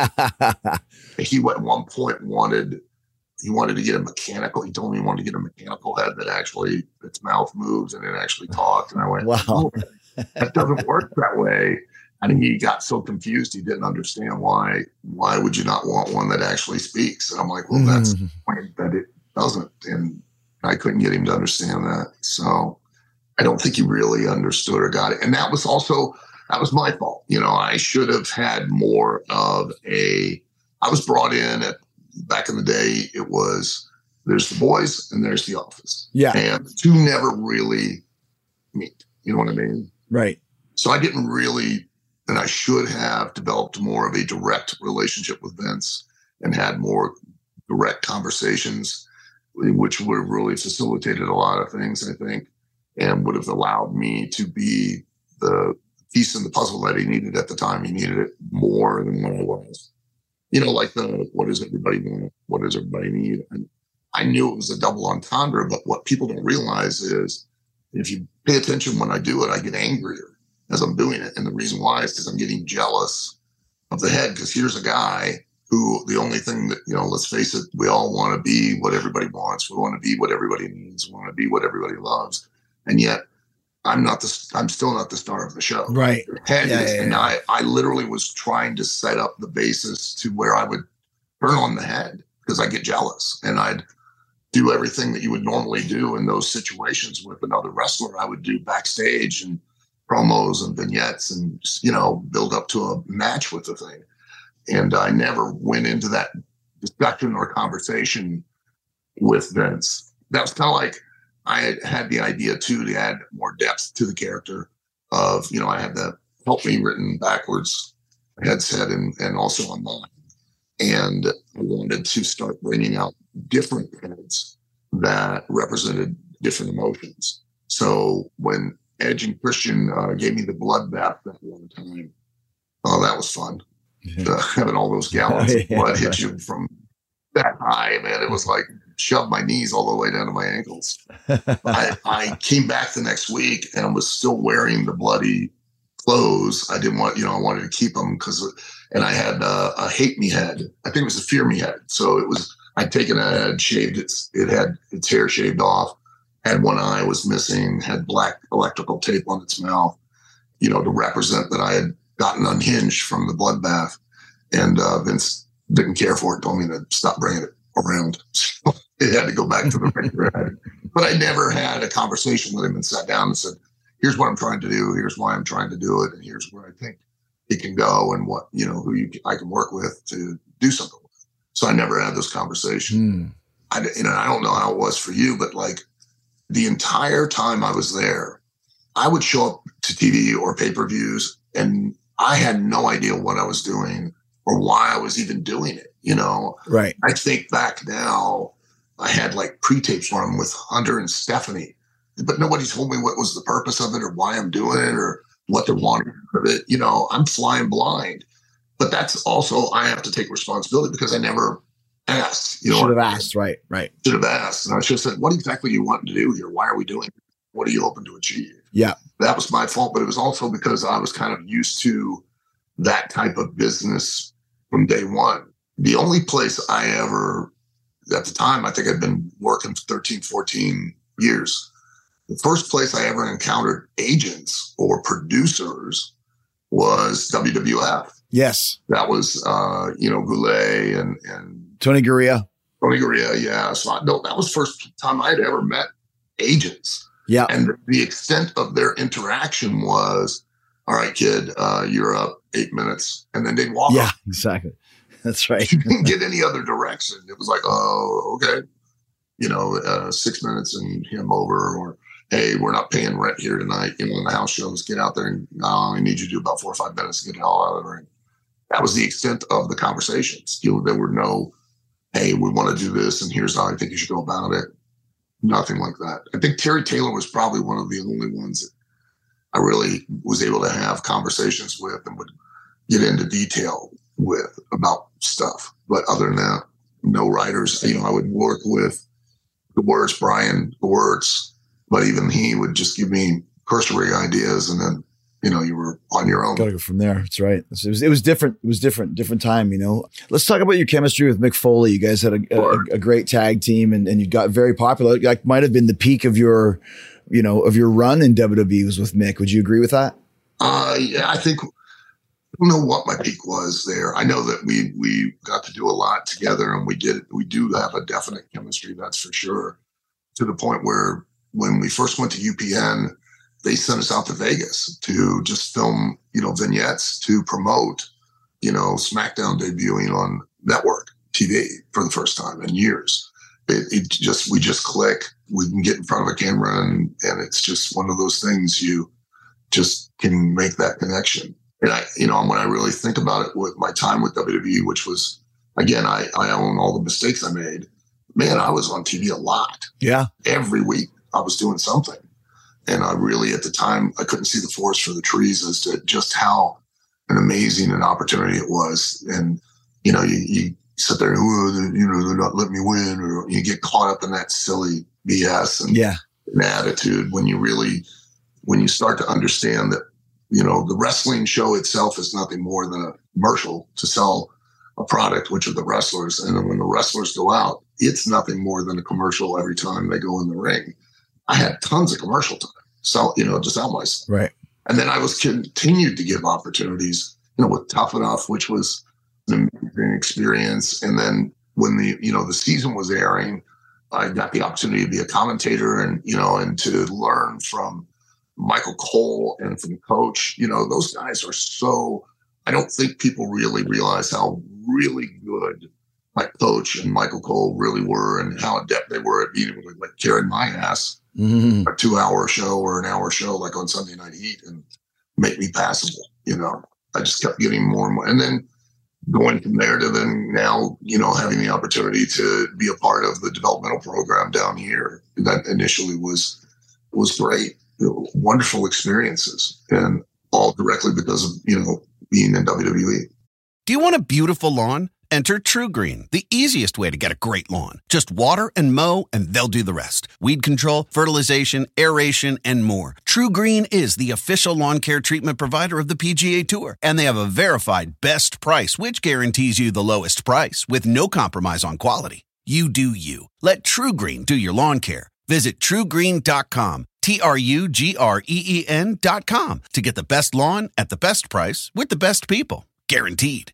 I mean, he at one point wanted he wanted to get a mechanical. He told me he wanted to get a mechanical head that actually its mouth moves and it actually talked. And I went, wow, oh, that doesn't work that way. And he got so confused he didn't understand why. Why would you not want one that actually speaks? And I'm like, well, that's mm. the point that it doesn't. And I couldn't get him to understand that. So I don't think he really understood or got it. And that was also, that was my fault. You know, I should have had more of a, I was brought in at, back in the day, it was, there's the boys and there's the office. Yeah. And the two never really meet. You know what I mean? Right. So I didn't really, and I should have developed more of a direct relationship with Vince and had more direct conversations, which would have really facilitated a lot of things, I think, and would have allowed me to be the piece in the puzzle that he needed at the time. He needed it more than what I was. You know, like the, what does everybody want? What does everybody need? And I knew it was a double entendre, but what people don't realize is if you pay attention when I do it, I get angrier as I'm doing it. And the reason why is because I'm getting jealous of the head, because here's a guy who the only thing that, you know, let's face it, we all want to be what everybody wants. We want to be what everybody needs. We want to be what everybody loves. And yet I'm not the, I'm still not the star of the show. Right. Head yeah, is, yeah, and yeah. I, I literally was trying to set up the basis to where I would turn on the head because I get jealous and I'd do everything that you would normally do in those situations with another wrestler. I would do backstage and promos and vignettes and, you know, build up to a match with the thing. And I never went into that discussion or conversation with Vince. That was kind of like I had, had the idea too to add more depth to the character of, you know, I had the Help Me written backwards headset and, and also online. And I wanted to start bringing out different heads that represented different emotions. So when Edge and Christian uh, gave me the bloodbath that one time, oh, that was fun. Uh, having all those gallons of blood hit you from that high, man. It was like shoved my knees all the way down to my ankles. I, I came back the next week and I was still wearing the bloody clothes. I didn't want, you know, I wanted to keep them because, and I had uh, a hate me head. I think it was a fear me head. So it was, I'd taken a head, shaved its, it had its hair shaved off, had one eye was missing, had black electrical tape on its mouth, you know, to represent that I had gotten unhinged from the bloodbath. And uh, Vince didn't care for it, told me to stop bringing it around. So it had to go back to the regular head. But I never had a conversation with him and sat down and said, here's what I'm trying to do. Here's why I'm trying to do it. And here's where I think it can go and what, you know, who you, I can work with to do something with. So I never had those conversations. Mm. I, you know, I don't know how it was for you, but like the entire time I was there, I would show up to T V or pay-per-views and I had no idea what I was doing or why I was even doing it. You know, right. I think back now, I had like pre-tapes for them with Hunter and Stephanie, but nobody told me what was the purpose of it or why I'm doing it or what they're wanting of it. You know, I'm flying blind, but that's also, I have to take responsibility because I never asked. You know, should have asked, right, right. Should have asked. And I should have said, what exactly are you wanting to do here? Why are we doing it? What are you hoping to achieve? Yeah. That was my fault, but it was also because I was kind of used to that type of business from day one. The only place I ever, at the time, I think I'd been working for thirteen, fourteen years. The first place I ever encountered agents or producers was W W F. Yes. That was, uh, you know, Goulet and, and Tony Gurria. Tony Gurria, yeah. So I, no, that was the first time I'd ever met agents. Yeah. And the extent of their interaction was, all right, kid, uh, you're up eight minutes. And then they'd walk Yeah, up. exactly. That's right. You didn't get any other direction. It was like, oh, okay. You know, uh, six minutes and him over, or, hey, we're not paying rent here tonight. You know, in the house shows, get out there and oh, I need you to do about four or five minutes to get it all out of the ring. That was the extent of the conversations. You know, there were no, hey, we want to do this and here's how I think you should go about it. Nothing like that. I think Terry Taylor was probably one of the only ones that I really was able to have conversations with and would get into detail with about stuff. But other than that, no writers. You know, I would work with the words, Brian, the words, but even he would just give me cursory ideas, and then, you know, you were on your own. Got to go from there. That's right. It was, it was different. It was different, different time, you know. Let's talk about your chemistry with Mick Foley. You guys had a, a, a great tag team, and, and you got very popular. Like, might have been the peak of your, you know, of your run in W W E was with Mick. Would you agree with that? Uh, yeah, I think, I don't know what my peak was there. I know that we we got to do a lot together, and we did. We do have a definite chemistry, that's for sure. To the point where when we first went to U P N, they sent us out to Vegas to just film, you know, vignettes to promote, you know, SmackDown debuting on network T V for the first time in years. It, it just we just click. We can get in front of a camera, and and it's just one of those things you just can make that connection. And I, you know, when I really think about it, with my time with W W E, which was, again, I, I own all the mistakes I made. Man, I was on T V a lot. Yeah. Every week I was doing something. And I really, at the time, I couldn't see the forest for the trees as to just how an amazing an opportunity it was. And, you know, you, you sit there and, oh, you know, they're not letting me win, or you get caught up in that silly B S and, yeah. and attitude when you really, when you start to understand that, you know, the wrestling show itself is nothing more than a commercial to sell a product, which are the wrestlers. And then when the wrestlers go out, it's nothing more than a commercial every time they go in the ring. I had tons of commercial time, so, you know, to sell myself. Right. And then I was continued to give opportunities, you know, with Tough Enough, which was an amazing experience. And then when the, you know, the season was airing, I got the opportunity to be a commentator and, you know, and to learn from Michael Cole and from the coach. You know, those guys are so, I don't think people really realize how really good my coach and Michael Cole really were, and how adept they were at being able to, like, carry my ass mm-hmm. a two hour show or an hour show, like on Sunday Night Heat, and make me passable. You know, I just kept getting more and more. And then going from there to then now, you know, having the opportunity to be a part of the developmental program down here, that initially was, was great. Wonderful experiences, and all directly because of, you know, being in W W E. Do you want a beautiful lawn? Enter TruGreen, the easiest way to get a great lawn. Just water and mow, and they'll do the rest. Weed control, fertilization, aeration, and more. TruGreen is the official lawn care treatment provider of the P G A Tour, and they have a verified best price, which guarantees you the lowest price with no compromise on quality. You do you. Let TruGreen do your lawn care. Visit True Green dot com, T R U G R E E N dot com, to get the best lawn at the best price with the best people. Guaranteed.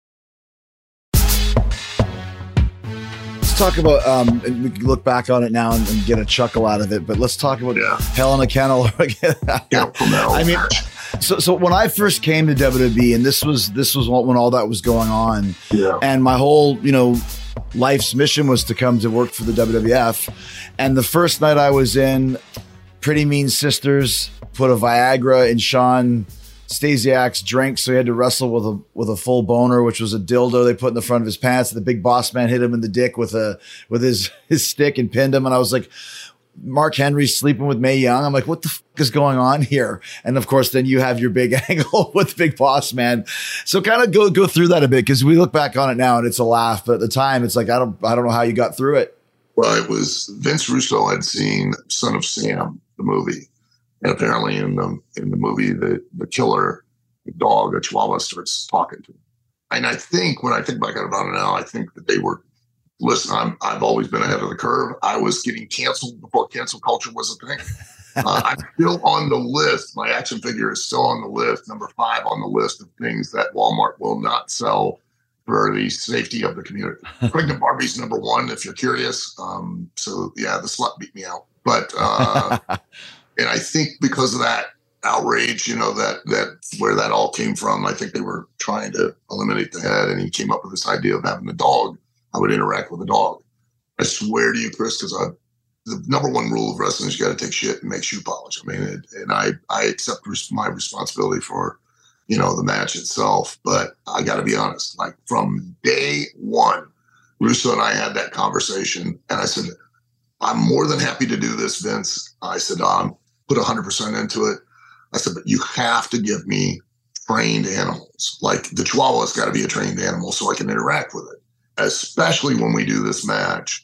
Let's talk about, um, and we can look back on it now and, and get a chuckle out of it, but let's talk about yeah. Hell in a Kennel. yeah, I mean, so so when I first came to W W E, and this was this was when all that was going on, yeah. and my whole, you know, life's mission was to come to work for the W W F. And the first night I was in, Pretty Mean Sisters put a Viagra in Sean Stasiak's drink, so he had to wrestle with a with a full boner, which was a dildo they put in the front of his pants. The big boss man hit him in the dick with a with his his stick and pinned him. And I was like, Mark Henry's sleeping with Mae Young. I'm like, what the f- is going on here? And of course, then you have your big angle with Big Boss Man. So kind of go go through that a bit, because we look back on it now and it's a laugh, but at the time it's like, I don't I don't know how you got through it. Well, it was Vince Russo had seen Son of Sam, the movie. And apparently in the in the movie, the, the killer, the dog, a Chihuahua, starts talking to him. And I think, when I think back about it now, I think that they were, listen, I'm, I've always been ahead of the curve. I was getting canceled before cancel culture was a thing. Uh, I'm still on the list. My action figure is still on the list, number five on the list of things that Walmart will not sell for the safety of the community. Pregnant Barbie's number one, if you're curious. Um, so, yeah, the slut beat me out. But... Uh, And I think because of that outrage, you know, that that where that all came from, I think they were trying to eliminate the head. And he came up with this idea of having a dog. I would interact with a dog. I swear to you, Chris, because I, the number one rule of wrestling is you got to take shit and make shoe polish. I mean, it, and I, I accept res- my responsibility for, you know, the match itself. But I got to be honest, like from day one, Russo and I had that conversation. And I said, I'm more than happy to do this, Vince. I said, um, put one hundred percent into it. I said, but you have to give me trained animals. Like the Chihuahua's got to be a trained animal so I can interact with it, especially when we do this match.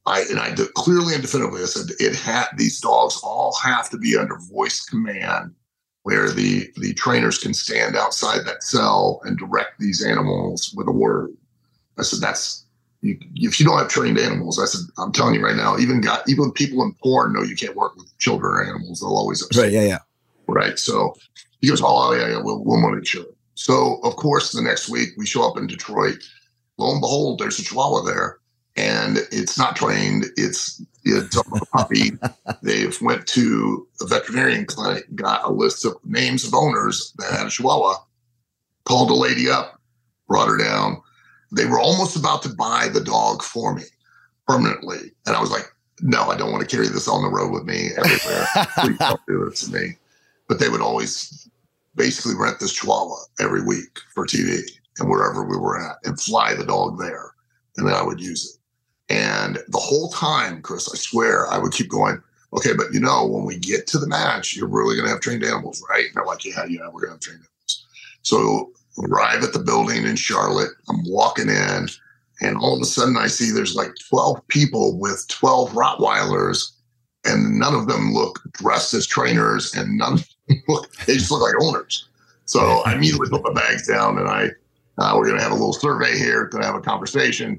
I and I did, clearly and definitively, I said it had these dogs all have to be under voice command, where the the trainers can stand outside that cell and direct these animals with a word. I said that's you, if you don't have trained animals. I said I'm telling you right now, even got even people in porn know you can't work with children or animals. They'll always upset. Right. Yeah. Yeah. Right. So he goes, oh yeah, yeah, we'll we'll make sure. So of course, the next week we show up in Detroit. Lo and behold, there's a Chihuahua there. And it's not trained. It's it's a puppy. They've went to a veterinarian clinic, got a list of names of owners that had a Chihuahua, called a lady up, brought her down. They were almost about to buy the dog for me permanently. And I was like, no, I don't want to carry this on the road with me everywhere. Please don't do this to me. But they would always basically rent this Chihuahua every week for T V and wherever we were at and fly the dog there. And then I would use it. And the whole time, Chris, I swear, I would keep going, okay, but you know, when we get to the match, you're really going to have trained animals, right? And they're like, yeah, yeah, we're going to have trained animals. So arrive at the building in Charlotte. I'm walking in, and all of a sudden I see there's like twelve people with twelve Rottweilers, and none of them look dressed as trainers, and none of them look, they just look like owners. So I immediately put my bags down, and I Uh, we're going to have a little survey here, going to have a conversation.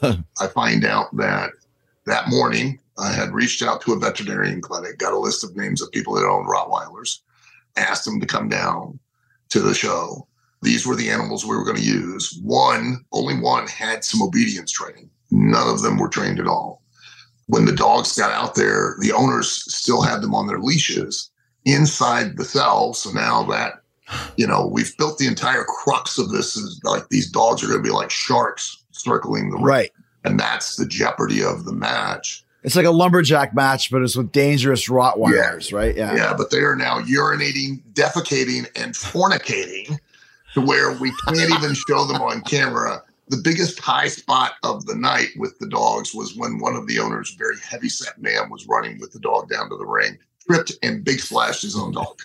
I find out that that morning I had reached out to a veterinarian clinic, got a list of names of people that own Rottweilers, asked them to come down to the show. These were the animals we were going to use. One, only one had some obedience training. None of them were trained at all. When the dogs got out there, the owners still had them on their leashes inside the cell. So now that, you know, we've built the entire crux of this is like these dogs are going to be like sharks circling the ring. Right. And that's the jeopardy of the match. It's like a lumberjack match, but it's with dangerous Rottweilers, yeah. right? Yeah. Yeah, but they are now urinating, defecating, and fornicating to where we can't even show them on camera. The biggest high spot of the night with the dogs was when one of the owners, very heavy-set man, was running with the dog down to the ring, tripped and big splashed his own dog.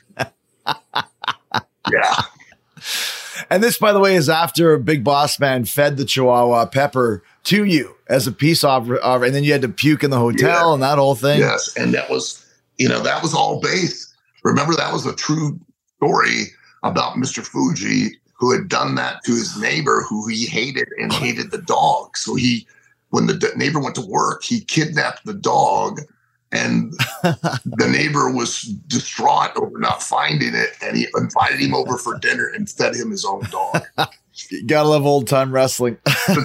Yeah. And this, by the way, is after Big Boss Man fed the Chihuahua Pepper to you as a peace offer, and then you had to puke in the hotel yeah. and that whole thing. Yes, and that was, you know, that was all based. Remember, that was a true story about Mister Fuji, who had done that to his neighbor, who he hated and hated the dog. So he, when the d- neighbor went to work, he kidnapped the dog. And the neighbor was distraught over not finding it, and he invited him over for dinner and fed him his own dog. You gotta love old time wrestling.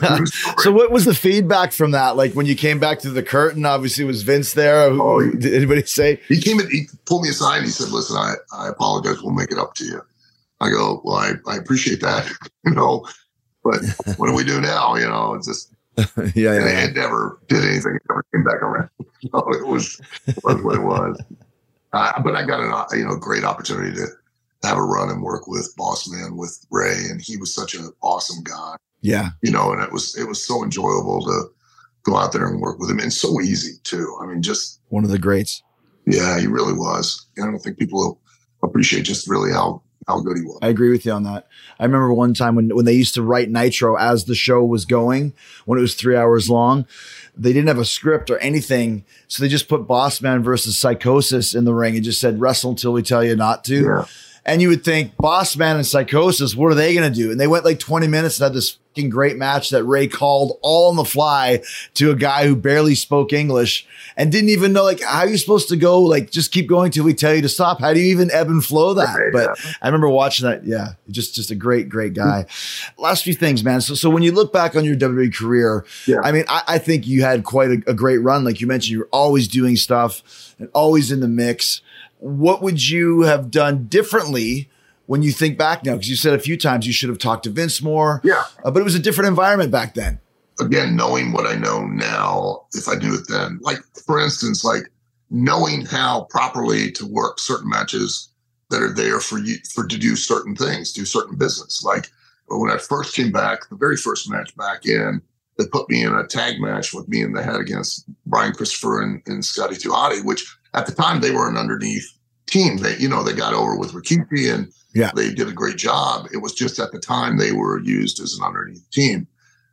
So what was the feedback from that? Like when you came back to the curtain, obviously was Vince there? Oh, he, did anybody say? He came in, he pulled me aside and he said, listen, I, I apologize. We'll make it up to you. I go, well, I, I appreciate that, you know, but what do we do now? You know, it's just, yeah, and yeah. it never did anything. It never came back around. So it was, it was what it was. Uh, but I got a you know great opportunity to have a run and work with Boss Man, with Ray, and he was such an awesome guy. Yeah, you know, and it was it was so enjoyable to go out there and work with him, and so easy too. I mean, just one of the greats. Yeah, he really was. I don't think people appreciate just really how. how good he was. I agree with you on that. I remember one time when, when they used to write Nitro as the show was going, when it was three hours long, they didn't have a script or anything. So they just put Boss Man versus Psychosis in the ring and just said, wrestle until we tell you not to. Yeah. And you would think Boss Man and Psychosis, what are they going to do? And they went like twenty minutes and had this fucking great match that Ray called all on the fly to a guy who barely spoke English and didn't even know like how are you supposed to go, like just keep going till we tell you to stop. How do you even ebb and flow that? Right, but yeah. I remember watching that. Yeah. Just, just a great, great guy. Last few things, man. So, so when you look back on your W W E career, yeah. I mean, I, I think you had quite a, a great run. Like you mentioned, you were always doing stuff and always in the mix. What would you have done differently when you think back now? Because you said a few times you should have talked to Vince more. Yeah. Uh, but it was a different environment back then. Again, knowing what I know now, if I knew it then, like, for instance, like knowing how properly to work certain matches that are there for you for to do certain things, do certain business. Like when I first came back, the very first match back in, they put me in a tag match with me in the head against Brian Christopher and, and Scotty Tuhati, which at the time they were an underneath team. They, you know, they got over with Rikishi and yeah. they did a great job. It was just at the time they were used as an underneath team.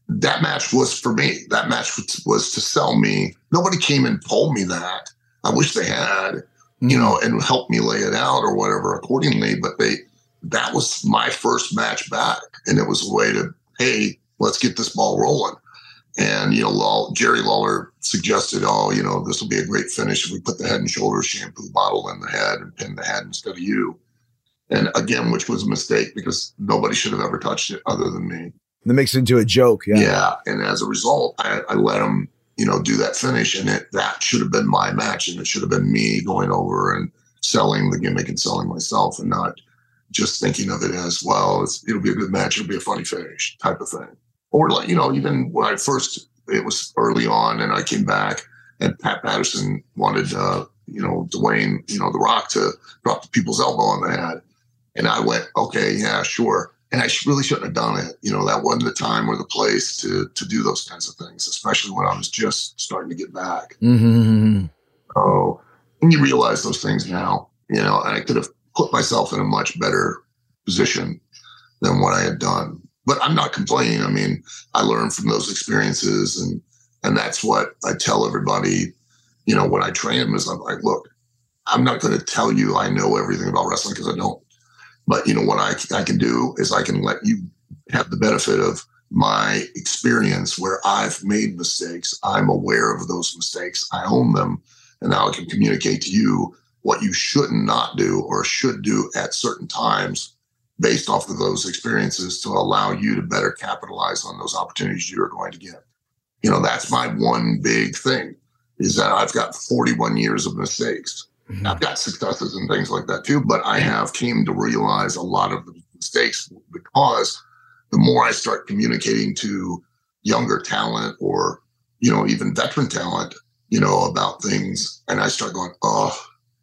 that match was for me. That match was, was to sell me. Nobody came and told me that. I wish they had, mm-hmm. you know, and helped me lay it out or whatever accordingly. But they, that was my first match back. And it was a way to, hey, let's get this ball rolling. And, you know, Law, Jerry Lawler suggested, oh, you know, this will be a great finish if we put the Head and Shoulders shampoo bottle in the head and pin the head instead of you. And again, which was a mistake because nobody should have ever touched it other than me. That makes it into a joke. Yeah. Yeah. And as a result, I, I let him, you know, do that finish. And it, that should have been my match. And it should have been me going over and selling the gimmick and selling myself and not just thinking of it as, well, it's, it'll be a good match. It'll be a funny finish type of thing. Or like, you know, even when I first, it was early on and I came back and Pat Patterson wanted, uh, you know, Dwayne, you know, The Rock to drop the people's elbow on the head. And I went, okay, yeah, sure. And I really shouldn't have done it. You know, that wasn't the time or the place to to do those kinds of things, especially when I was just starting to get back. Mm-hmm. So, and you realize those things now, you know, and I could have put myself in a much better position than what I had done. But I'm not complaining. I mean, I learned from those experiences, and and that's what I tell everybody, you know, when I train them is I'm like, look, I'm not going to tell you I know everything about wrestling because I don't. But, you know, what I, I can do is I can let you have the benefit of my experience where I've made mistakes. I'm aware of those mistakes. I own them. And now I can communicate to you what you should not do or should do at certain times based off of those experiences to allow you to better capitalize on those opportunities you're going to get. You know, that's my one big thing is that I've got forty-one years of mistakes. Mm-hmm. I've got successes and things like that too, but I have came to realize a lot of the mistakes because the more I start communicating to younger talent or, you know, even veteran talent, you know, about things, and I start going, oh,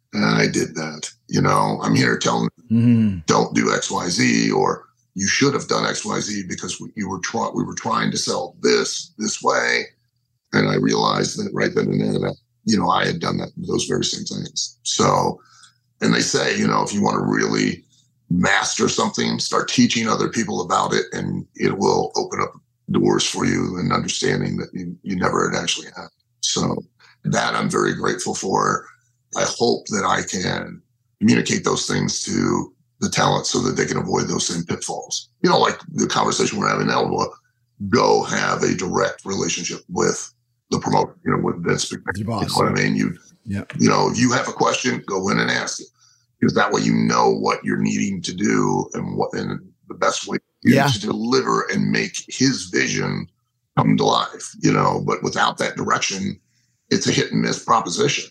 I did that. You know, I'm here telling mm-hmm. don't do X, Y, Z, or you should have done X, Y, Z because we, you were try- we were trying to sell this this way. And I realized that right then and there that, you know, I had done that, those very same things. So, and they say, you know, if you want to really master something, start teaching other people about it, and it will open up doors for you and understanding that you, you never had actually had. So that I'm very grateful for. I hope that I can communicate those things to the talent so that they can avoid those same pitfalls. You know, like the conversation we're having now, go have a direct relationship with the promoter, you know, with Vince McMahon. You know what I mean? You, yeah. you know, if you have a question, go in and ask it. Because that way you know what you're needing to do and what and the best way yeah. to deliver and make his vision come to life, you know, but without that direction, it's a hit and miss proposition.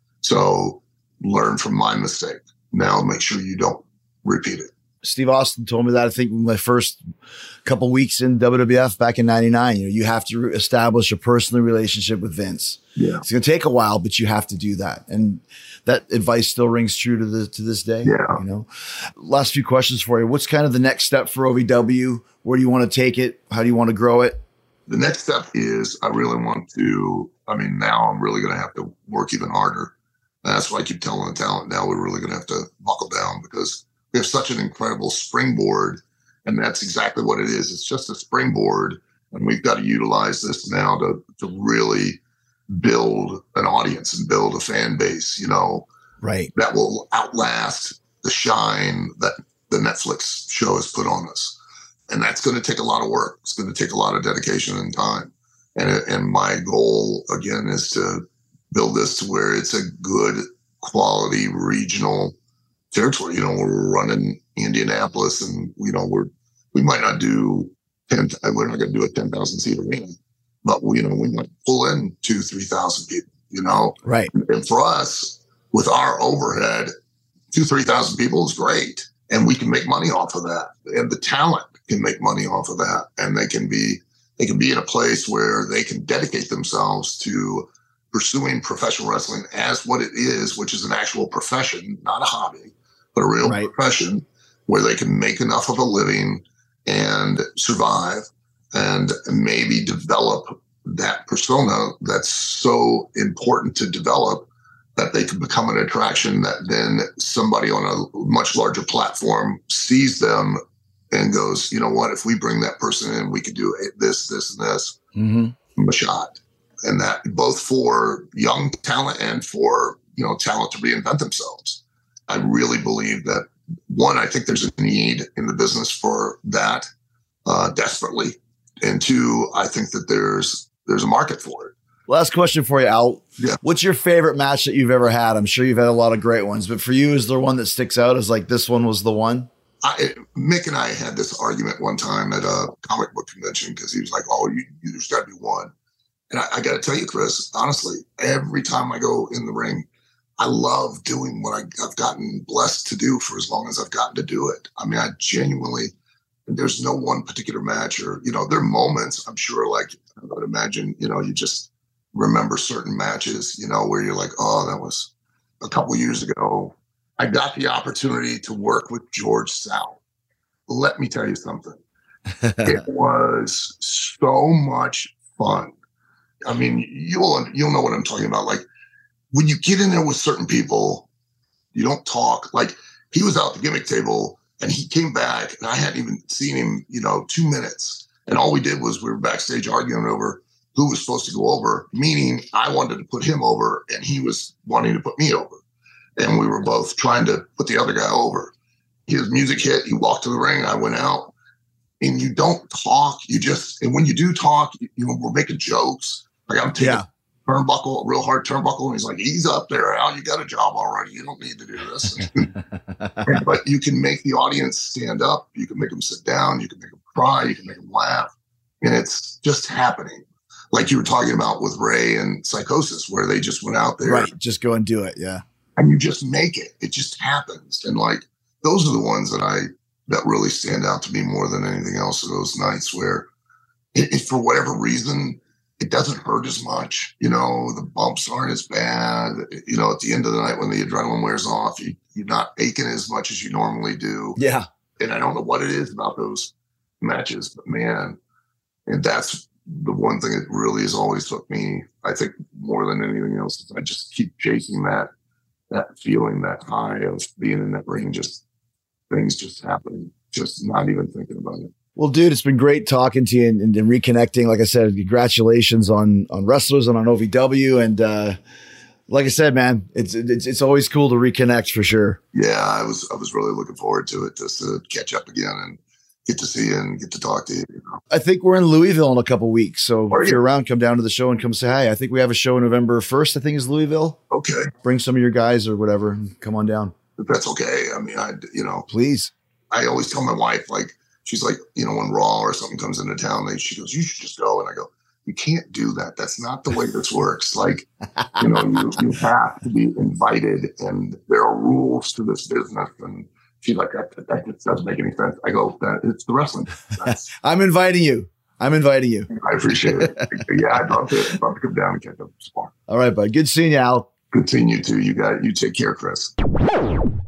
So learn from my mistake. Now make sure you don't repeat it. Steve Austin told me that, I think, my first couple weeks in W W F back in ninety-nine. You know, you have to establish a personal relationship with Vince. Yeah. It's going to take a while, but you have to do that. And that advice still rings true to the, to this day. Yeah. You know, last few questions for you. What's kind of the next step for O V W? Where do you want to take it? How do you want to grow it? The next step is I really want to, I mean, now I'm really going to have to work even harder. And that's why I keep telling the talent now we're really going to have to buckle down because we have such an incredible springboard, and that's exactly what it is. It's just a springboard, and we've got to utilize this now to to really build an audience and build a fan base, you know, right? That will outlast the shine that the Netflix show has put on us. And that's going to take a lot of work. It's going to take a lot of dedication and time. And and my goal, again, is to build this to where it's a good quality regional territory. You know, we're running Indianapolis, and you know we're we might not do ten. We're not going to do a ten thousand seat arena, but we, you know, we might pull in two, three thousand people. You know, right? And for us, with our overhead, two, three thousand people is great, and we can make money off of that. And the talent can make money off of that, and they can be they can be in a place where they can dedicate themselves to pursuing professional wrestling as what it is, which is an actual profession, not a hobby, but a real right. profession where they can make enough of a living and survive and maybe develop that persona that's so important to develop that they can become an attraction that then somebody on a much larger platform sees them and goes, you know what, if we bring that person in, we could do this, this, and this, mm-hmm. a shot. And that both for young talent and for, you know, talent to reinvent themselves. I really believe that, one, I think there's a need in the business for that uh, desperately. And two, I think that there's there's a market for it. Last question for you, Al. Yeah. What's your favorite match that you've ever had? I'm sure you've had a lot of great ones, but for you, is there one that sticks out as like this one was the one? I, Mick and I had this argument one time at a comic book convention because he was like, oh, you, you, there's got to be one. And I, I got to tell you, Chris, honestly, every time I go in the ring, I love doing what I, I've gotten blessed to do for as long as I've gotten to do it. I mean, I genuinely, there's no one particular match or, you know, there are moments, I'm sure, like I would imagine, you know, you just remember certain matches, you know, where you're like, oh, that was a couple years ago. I got the opportunity to work with George South. Let me tell you something. It was so much fun. I mean, you'll you'll know what I'm talking about. Like when you get in there with certain people, you don't talk. Like he was out the gimmick table and he came back and I hadn't even seen him, you know, two minutes. And all we did was we were backstage arguing over who was supposed to go over, meaning I wanted to put him over and he was wanting to put me over. And we were both trying to put the other guy over. His music hit, he walked to the ring, I went out. And you don't talk, you just, and when you do talk, you, you know, we're making jokes. Like I'm taking yeah. a turnbuckle, a real hard turnbuckle, and he's like, he's up there, Al, you got a job already. You don't need to do this. But you can make the audience stand up. You can make them sit down. You can make them cry. You can make them laugh. And it's just happening. Like you were talking about with Ray and Psychosis, where they just went out there. Right, just go and do it, yeah. And you just make it. It just happens. And like, those are the ones that I, that really stand out to me more than anything else. Are those nights where it, it, for whatever reason, it doesn't hurt as much. You know, the bumps aren't as bad. You know, at the end of the night when the adrenaline wears off, you, you're not aching as much as you normally do. Yeah. And I don't know what it is about those matches, but man, and that's the one thing that really has always took me, I think, more than anything else, is I just keep chasing that, that feeling, that high of being in that ring, just things just happening, just not even thinking about it. Well, dude, it's been great talking to you and, and, and reconnecting. Like I said, congratulations on, on Wrestlers and on O V W. And, uh, like I said, man, it's, it's, it's always cool to reconnect for sure. Yeah. I was, I was really looking forward to it, just to catch up again and get to see you and get to talk to you. You know? I think we're in Louisville in a couple weeks. So Are if you? you're around, come down to the show and come say hi. I think we have a show November first, I think is Louisville. Okay. Bring some of your guys or whatever and come on down. If that's okay. I mean, I, you know, please. I always tell my wife, like, she's like, you know, when Raw or something comes into town, they, she goes, you should just go. And I go, you can't do that. That's not the way this works. Like, you know, you, you have to be invited and there are rules to this business. And she's like, that, that just doesn't make any sense. I go, that, it's the wrestling. I'm inviting you. I'm inviting you. I appreciate it. Yeah, I'd love to, I'd love to come down and catch up with Spawn. All right, bud. Good seeing you, Al. Good seeing you too. You got, you take care, Chris.